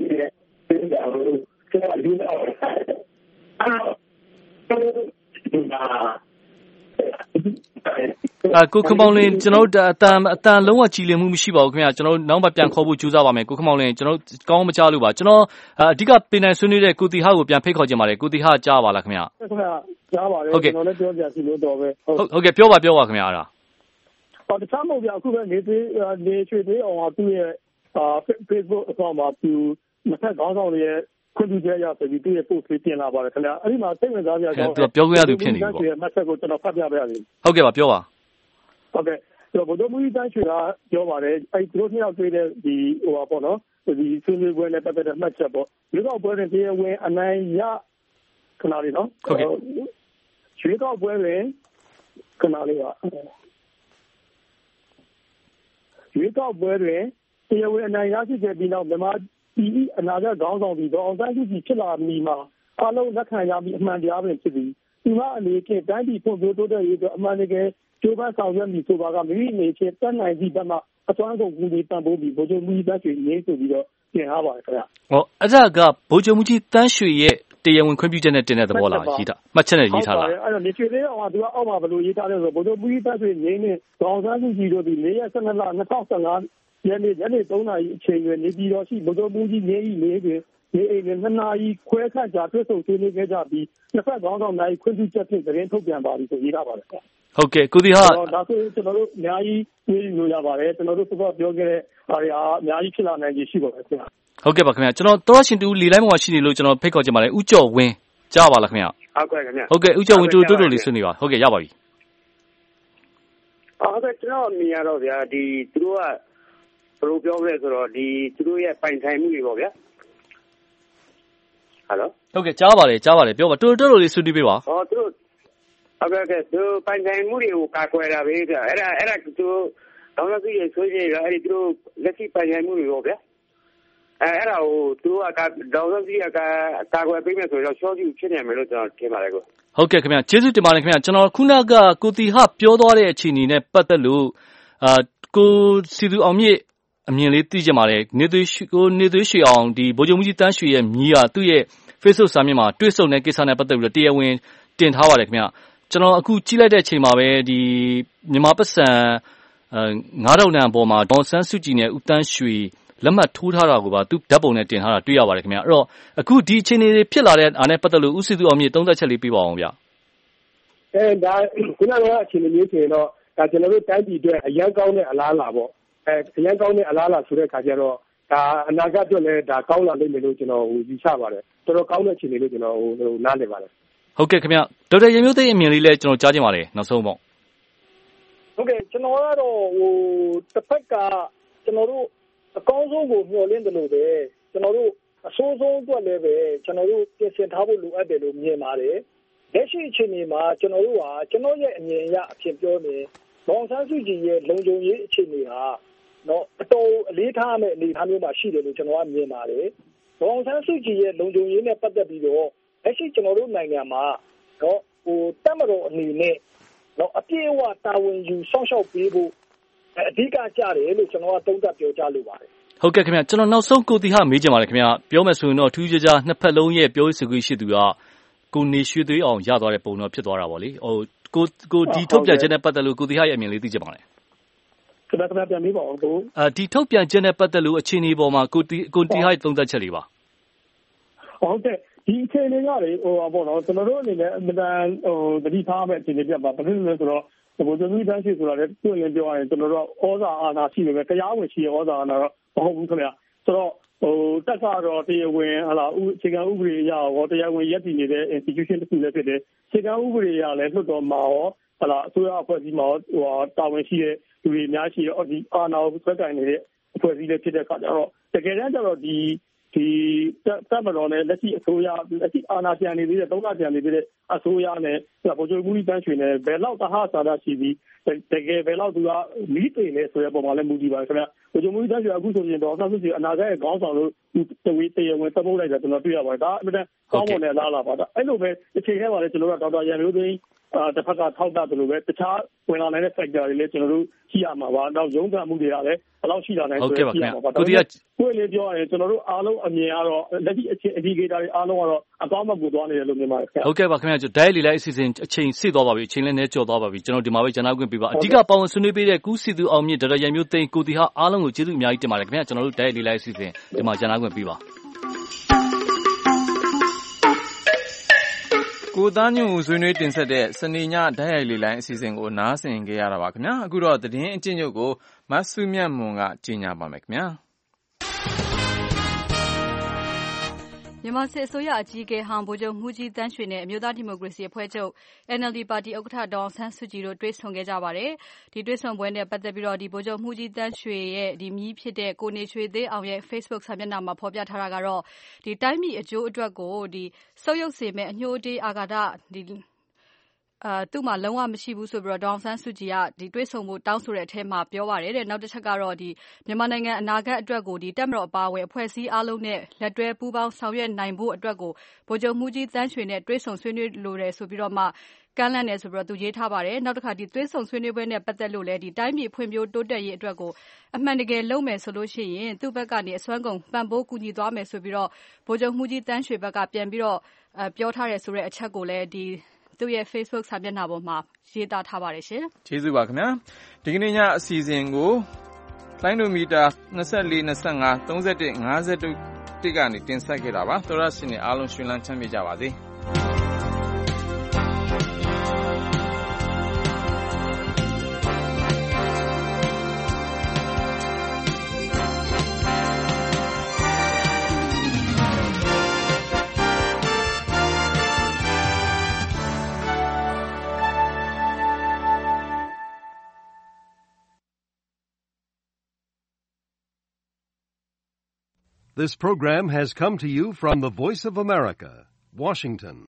ကိုခင်မောင်လင်းကျွန်တော်တို့အတန်လုံးဝကြည်လင်မှုမရှိပါဘူးခင်ဗျာကျွန်တော်နောက်မှပြန်ခေါ်ဖို့ကြိုးစားပါမယ်ကိုခင်မောင်လင်းကျွန်တော်ကောင်းမကြားလို့ပါကျွန်တော်အဓိကပင်နိုင်ဆွေးနွေးတဲ့ကိုတီဟာကိုပြန်ဖိတ်ခေါ်ခြင်းပါတယ်ကိုတီဟာကြားပါလားခင်ဗျာခင်ဗျာကြားပါတယ်ကျွန်တော်လည်းပြောပြစီလို့တော့ပဲဟုတ်ကဲ့ပြောပါခင်ဗျာအဲ့ဒါတခြားမဟုတ်ဗျာအခုပဲနေချွေသေးအောင်သူ့ရဲ့ Facebook အကောင့်မှာသူနှစ်ဖက်ခေါင်းဆောင်တွေရဲ့ခွင့်ပြုချက်ရဆိုပြီးသူ့ရဲ့ post လေးတင်လာပါတယ်ခင်ဗျာအဲ့ဒီမှာစိတ်ဝင်စားစရာကြောင့်သူပြောခွင့်ရသူဖြစ်နေပြီပေါ့မက်ဆေ့ကိုကျွန်တော်ဖတ်ပြပါရစေဟုတ်ကဲ့ပါပြောပါဟုတ်ကဲ့ဆိုတော့ဗိုလ်ချုပ်မှူးကြီးတန်းရွှေကပြောပါတယ်အဲ့ဒီတို့နှစ်ယောက်တွေ့တဲ့ဒီပေါ့နော်ဒီဆွေးနွေးပွဲနဲ့ပတ်သက်တဲ့မှတ်ချက်ပေါ့ဒီတော့ပွဲတဲ့တရားဝင်အနိုင်ရခဏလေးနော်ဟုတ်ကဲ့ရွေးကောက်ပွဲတွင်ခဏလေးပါရွေးကောက်ပွဲတွင်တရားဝင်အနိုင်ရရှိခဲ့ပြီးနောက်မြန်မာပြည်အနာဂတ်ခေါင်းဆောင်ပြီးတော့အောင်ဆန်းစုကြည်ဖြစ်လာမည်မှာအလုံးလက်ခံရပြီးအမှန်တရားပင်ဖြစ်ပြီးဒီမှာအနေဖြင့်တိုင်းပြည်ဖွံ့ဖြိုးတိုးတက်ရေးအတွက်အမှန်တကယ်ကျိုးပန်းဆောင်ရွက်မည်ဆိုပါကမိမိအနေဖြင့်တတ်နိုင်သည့်ဘက်မှအစွမ်းကုန်ကူညီပံ့ပိုးပြီးဗိုလ်ချုပ်မှူးကြီးတန်းရွှေရင်းဆိုပြီးတော့ပြင်ထားပါတယ်ခင်ဗျ။ဟောအဲ့ဒါကဗိုလ်ချုပ်မှူးကြီးတန်းရွှေရဲ့တရားဝင်ခွင့်ပြုချက်နဲ့တင်တဲ့သဘောလားရေးထားမှတ်ချက်နဲ့ရေးထားလားအဲ့တော့နေချွေသေးအောင်ကသူကအောက်မှာဘယ်လိုရေးထားလဲဆိုတော့ဗိုလ်ချုပ်မှူးကြီးတန်းရွှေရင်းနဲ့ဒေါအောင်ဆန်းစုကြည်တို့ဒီ4ရက်12လ2015ရက်နေ့ညနေ3နာရီအချိန်တွင်နေပြည်တော်ရှိဗိုလ်ချုပ်မှူးကြီးနေ၏လေးတွင်ဒီအိမ်နဲ့2နာရီခွဲခန့်ကြာတွေ့ဆုံဆွေးနွေးခဲ့ကြပြီးနှစ်ဖက်ခေါင်းဆောင်များခွင့်ပြုချက်ဖြင့်သတင်းထုတ်ပြန်ပါပြီဆိုရေးထားပါတယ်ဟုတ်ကဲ့ကိုဒီဟာဒါဆိုကျွန်တော်တို့အများကြီးပြောလို့ရပါတယ်ကျွန်တော်တို့စကားပြောခဲ့တဲ့ဟာတွေအများကြီးဖြစ်လာနိုင်ခြေရှိပါတယ်ခင်ဗျဟုတ်ကဲ့ပါခင်ဗျကျွန်တော်သောရှင်တူလီလိုက်မှာရှိနေလို့ကျွန်တော်ဖိတ်ခေါ်ချင်ပါတယ်ဦးကျော်ဝင်းကြားပါလားခင်ဗျဟုတ်ကဲ့ခင်ဗျဟုတ်ကဲ့ဦးကျော်ဝင်းတူတူလေးဆွေးနွေးပါဟုတ်ကဲ့ရပါပြီဟုတ်ကဲ့ကျွန်တော်မြင်ရတော့ဗျာဒီသူတို့ကဘယ်လိုပြောလဲဆိုတော့ဒီသူတို့ရဲ့ပိုင်ဆိုင်မှုတွေပေါ့ဗျာ Hello ဟုတ်ကဲ့ကြားပါတယ်ပြောပါတော်တော်လေးဆွေးနွေးပေးပါသူတို့သူပိုင်ဆိုင်မှုတွေကိုကာကွယ်တာပဲဗျအဲ့ဒါသူဒေါင်းလက်စီရဲ့ဆွေးနွေးရအဲ့ဒီသူတို့လက်ရှိပိုင်ဆိုင်မှုတွေရောဗျအဲ့ဒါကိုသူကဒေါင်းလက်စီကကာကွယ်ပေးမယ်ဆိုတော့ရှော့ကျဖြစ်နေမယ်လို့ကျွန်တော်ထင်ပါတယ်ကိုဟုတ်ကဲ့ခင်ဗျကျေးဇူးတင်ပါတယ်ခင်ဗျကျွန်တော်ခုနကကိုတီဟပြောသွားတဲ့အခြေအနေနဲ့ပတ်သက်လို့ကိုစီသူအောင်မြင့်အမြင်လေးသိကြပါတယ်နေသွေးရွှေအောင်ဒီဗိုလ်ချုပ်မှုကြီးတန်းရွှေရဲ့မြီးကသူ့ရဲ့ Facebook စာမျက်နှာမှာတွေ့ဆုံတဲ့ကိစ္စနဲ့ပတ်သက်ပြီးတော့တရားဝင်တင်ထားပါတယ်ခင်ဗျကျွန်တော်အခုကြည့်လိုက်တဲ့အချိန်မှာပဲဒီမြန်မာပတ်စံ9000တန်အပေါ်မှာဒေါ်ဆန်းစုကြည်နဲ့ဦးတန်းရွှေလက်မှတ်ထိုးထားတာကိုပါသူဓာတ်ပုံနဲ့တင်ထားတာတွေ့ရပါတယ်ခင်ဗျအဲ့တော့အခုဒီအခြေအနေတွေဖြစ်လာတဲ့အားနဲ့ပတ်သက်လို့ဦးစီသူအောင်မြင့်သုံးသပ်ချက်လေးပြပါအောင်ဗျဒါခုနကအခြေအနေမျိုးဆိုရင်တော့ဒါကျွန်တော်တို့တိုင်းပြည်အတွက်အရန်ကောင်းတဲ့အလားအလာပေါ့အရန်ကောင်းတဲ့အလားအလာဆိုတဲ့အခါကျတော့ဒါအနာဂတ်အတွက်လည်းဒါကောင်းလာလိမ့်မယ်လို့ကျွန်တော်ယူဆပါတယ်တော်တော်ကောင်းတဲ့အခြေအနေလို့ကျွန်တော်နားလည်ပါတယ်ဟုတ်ကဲ့ခင်ဗျဒေါက်တာရမျိုးသိန်းအမြင်လေးလည်းကျွန်တော်ကြားချင်ပါတယ်နောက်ဆုံးပေါ့ဟုတ်ကဲ့ကျွန်တော်ကတော့တစ်ဖက်ကကျွန်တော်တို့အကောင်းဆုံးကိုမျှော်လင့်တယ်လို့ပဲကျွန်တော်တို့အဆိုးဆုံးအတွက်လည်းပဲကျွန်တော်တို့ပြင်ဆင်ထားဖို့လိုအပ်တယ်လို့မြင်ပါတယ်လက်ရှိအခြေအနေမှာကျွန်တော်တို့ဟာကျွန်တော်ရဲ့အမြင်အရအဖြစ်ပြောနေဒေါ်ဆန်းစုကြည်ရဲ့လုံခြုံရေးအခြေအနေဟာနော်အတော်အလေးထားမဲ့အနေအထားမျိုးမှာရှိတယ်လို့ကျွန်တော်ကမြင်ပါတယ်ဒေါ်ဆန်းစုကြည်ရဲ့လုံခြုံရေးနဲ့ပတ်သက်ပြီးတော့လက်ရှိကျွန်တော်တို့နိုင်ငံမှာနော်တပ်မတော်အနေနဲ့နော်အပြည့်အဝတာဝန်ယူစောင့်ရှောက်ပေးဖို့အဓိကကြတယ်လို့ကျွန်တော်ကသုံးသပ်ပြောကြားလိုပါတယ်ဟုတ်ကဲ့ခင်ဗျကျွန်တော်နောက်ဆုံးကိုတီဟမေးချင်ပါတယ်ခင်ဗျပြောမယ်ဆိုရင်တော့ထူးခြားခြားနှစ်ဖက်လုံးရဲ့ပြောရေးဆိုခွင့်ရှိသူကကိုနေရွှေသွေးအောင်ရသွားတဲ့ပုံတော့ဖြစ်သွားတာပေါ့လေကိုဒီထုတ်ပြန်ချက်နဲ့ပတ်သက်လို့ကိုတီဟရဲ့အမြင်လေးသိချင်ပါတယ်ခင်ဗျပြန်မေးပါဦးကိုဒီထုတ်ပြန်ချက်နဲ့ပတ်သက်လို့အခြေအနေပေါ်မှာကိုတီဟသုံးသပ်ချက်လေးပါဟုတ်ကဲ့ဒီအခြေအနေကလေပေါ့နော်ကျွန်တော်တို့အနေနဲ့အမှန်တန်သတိထားမဲ့အခြေအနေပြပါဘာလို့လဲဆိုတော့ဗိုလ်ချုပ်မှုတန်းရှိဆိုတာလည်းတွင်လင်းပြောရရင်ကျွန်တော်တို့ဩဇာအာဏာရှိတယ်ပဲတရားဝင်ရှိရဩဇာအာဏာတော့မဟုတ်ဘူးခင်ဗျဆိုတော့တက်ကတော့တရားဝင်အခြေခံဥပဒေအရရောတရားဝင်ရည်တည်နေတဲ့ institution တစ်ခုလည်းဖြစ်တယ်အခြေခံဥပဒေအရလည်းလွှတ်တော်မှာရောအစိုးရအဖွဲ့အစည်းမှာတာဝန်ရှိတဲ့လူတွေအများကြီးရောဒီအာဏာကိုဆွဲကင်နေတဲ့အဖွဲ့အစည်းလည်းဖြစ်တဲ့အခါကျတော့တကယ်တမ်းကျတော့ဒီတပ်မတော်နဲ့လက်ရှိအစိုးရလက်ရှိအာဏာပြန်နေသေးတဲ့သုံးလပြန်နေသေးတဲ့အစိုးရနဲ့ဗိုလ်ချုပ်မှုကြီးတန်းရွှေနဲ့ဘယ်လောက်တဟဆာတာရှိပြီးတကယ်ဘယ်လောက်သူကမီးတိမ်နေဆိုတဲ့ပုံမှာလည်းမူတည်ပါခင်ဗျဗိုလ်ချုပ်မှုကြီးတန်းရွှေအခုဆိုရင်တော့အစစုစီအနာဂတ်ရဲ့ခေါင်းဆောင်လို့တရားဝင်သတ်မှတ်လိုက်တာကျွန်တော်တွေ့ရပါတယ်ဒါအမှန်တန်ကောင်းမွန်တဲ့လားပါဒါအဲ့လိုပဲအချိန်ထဲမှာလည်းကျွန်တော်တို့ဒေါက်တာရန်မျိုးသိန်းတစ်ဖက်ကထောက်တာတယ်လို့ပဲတခြားဝင်လာနေတဲ့ sector တွေလည်းကျွန်တော်တို့ရှိရမှာပါနောက်ရုံးကန်မှုတွေကလည်းဘယ်လောက်ရှိလာနိုင်ဆိုတော့ရှိရမှာပါကိုလေးပြောရင်ကျွန်တော်တို့အားလုံးအမြင်ကတော့လက်ရှိအခြေ indicator တွေအားလုံးကတော့အကောင်းဘက်ကိုသွားနေတယ်လို့မြင်ပါတယ်ခင်ဗျဟုတ်ကဲ့ပါခင်ဗျာဒိုင်လီလိုက်အစီအစဉ်အချိန်စေ့သွားပါပြီအချိန်လည်းနည်းကျော်သွားပါပြီကျွန်တော်ဒီမှာပဲကျွန်တော်ခွင့်ပေးပါအဓိကပါဝင်ဆွေးနွေးပေးတဲ့ကူးစီသူအောင်မြင့်ဒေါက်တာရန်မျိုးသိန်းကိုတီဟာအားလုံးကိုကျေးဇူးအများကြီးတင်ပါတယ်ခင်ဗျာကျွန်တော်တို့ဒိုင်လီလိုက်အစီအစဉ်ဒီမှာကျွန်တော်ခွင့်ပေးပါကိုသားညွန့်ဦးဆွေးနွေးတင်ဆက်တဲ့စနေညဓာတ်ရိုက်လေလိုင်းအစီအစဉ်ကိုနားဆင်ကြရတာပါခင်ဗျာအခုတော့သတင်းအကျဉ်းချုပ်ကိုမဆုမြတ်မွန်ကကြီးညာပါမယ်ခင်ဗျာမြန်မာစစ်အစိုးရအကြီးအကဲဟောင်းဗိုလ်ချုပ်မှုကြီးတန်းရွှေနဲ့အမျိုးသားဒီမိုကရေစီအဖွဲ့ချုပ် NLD ပါတီဥက္ကဋ္ဌဒေါ်အောင်ဆန်းစုကြည်တို့တွေ့ဆုံခဲ့ကြပါတယ်။ဒီတွေ့ဆုံပွဲနဲ့ပတ်သက်ပြီးတော့ဗိုလ်ချုပ်မှုကြီးတန်းရွှေရဲ့မြီးဖြစ်တဲ့ကိုနေရွှေသွေးအောင်ရဲ့ Facebook စာမျက်နှာမှာဖော်ပြထားတာကတော့တိုင်းပြည်အကျိုးအတွက်ကိုဆုတ်ယုတ်စေမယ့်အညှိုးအတေးအာဃာတသူ့မှာလုံးဝမရှိဘူးဆိုပြီးတော့ဒေါ်အောင်ဆန်းစုကြည်ကတွေ့ဆုံဖို့တောင်းဆိုတဲ့အထဲမှာပြောပါတယ်တဲ့နောက်တစ်ချက်ကတော့မြန်မာနိုင်ငံအနာဂတ်အတွက်ကိုတပ်မတော်အပါအဝင်အဖွဲ့အစည်းအားလုံးနဲ့လက်တွဲပူးပေါင်းဆောင်ရွက်နိုင်ဖို့အတွက်ကိုဗိုလ်ချုပ်မှုကြီးတန်းရွှေနဲ့တွေ့ဆုံဆွေးနွေးလိုတယ်ဆိုပြီးတော့မှကမ်းလှမ်းတယ်ဆိုပြီးတော့သူရေးထားပါတယ်နောက်တစ်ခါတွေ့ဆုံဆွေးနွေးပွဲနဲ့ပတ်သက်လို့လည်းတိုင်းပြည်ဖွံ့ဖြိုးတိုးတက်ရေးအတွက်ကိုအမှန်တကယ်လုပ်မယ်ဆိုလို့ရှိရင်သူ့ဘက်ကနေအစွမ်းကုန်ပံ့ပိုးကူညီသွားမယ်ဆိုပြီးတော့ဗိုလ်ချုပ်မှုကြီးတန်းရွှေဘက်ကပြန်ပြီးတော့ပြောထားတယ်ဆိုတဲ့အချက်ကိုလည်းသူ့ရဲ့ Facebook စာမျက်နှာပေါ်မှာရေးသားထားပါတယ်ရှင်ကျေးဇူးပါခင်ဗျာဒီကနေ့ညအစီအစဉ်ကိုလိုင်းဒိုမီတာ24 25 31 51ကနေတင်ဆက်ခဲ့တာပါသောရရှင်တွေအားလုံးရှင်လန်းချမ်းမြေ့ကြပါစေ This program has come to you from the Voice of America, Washington.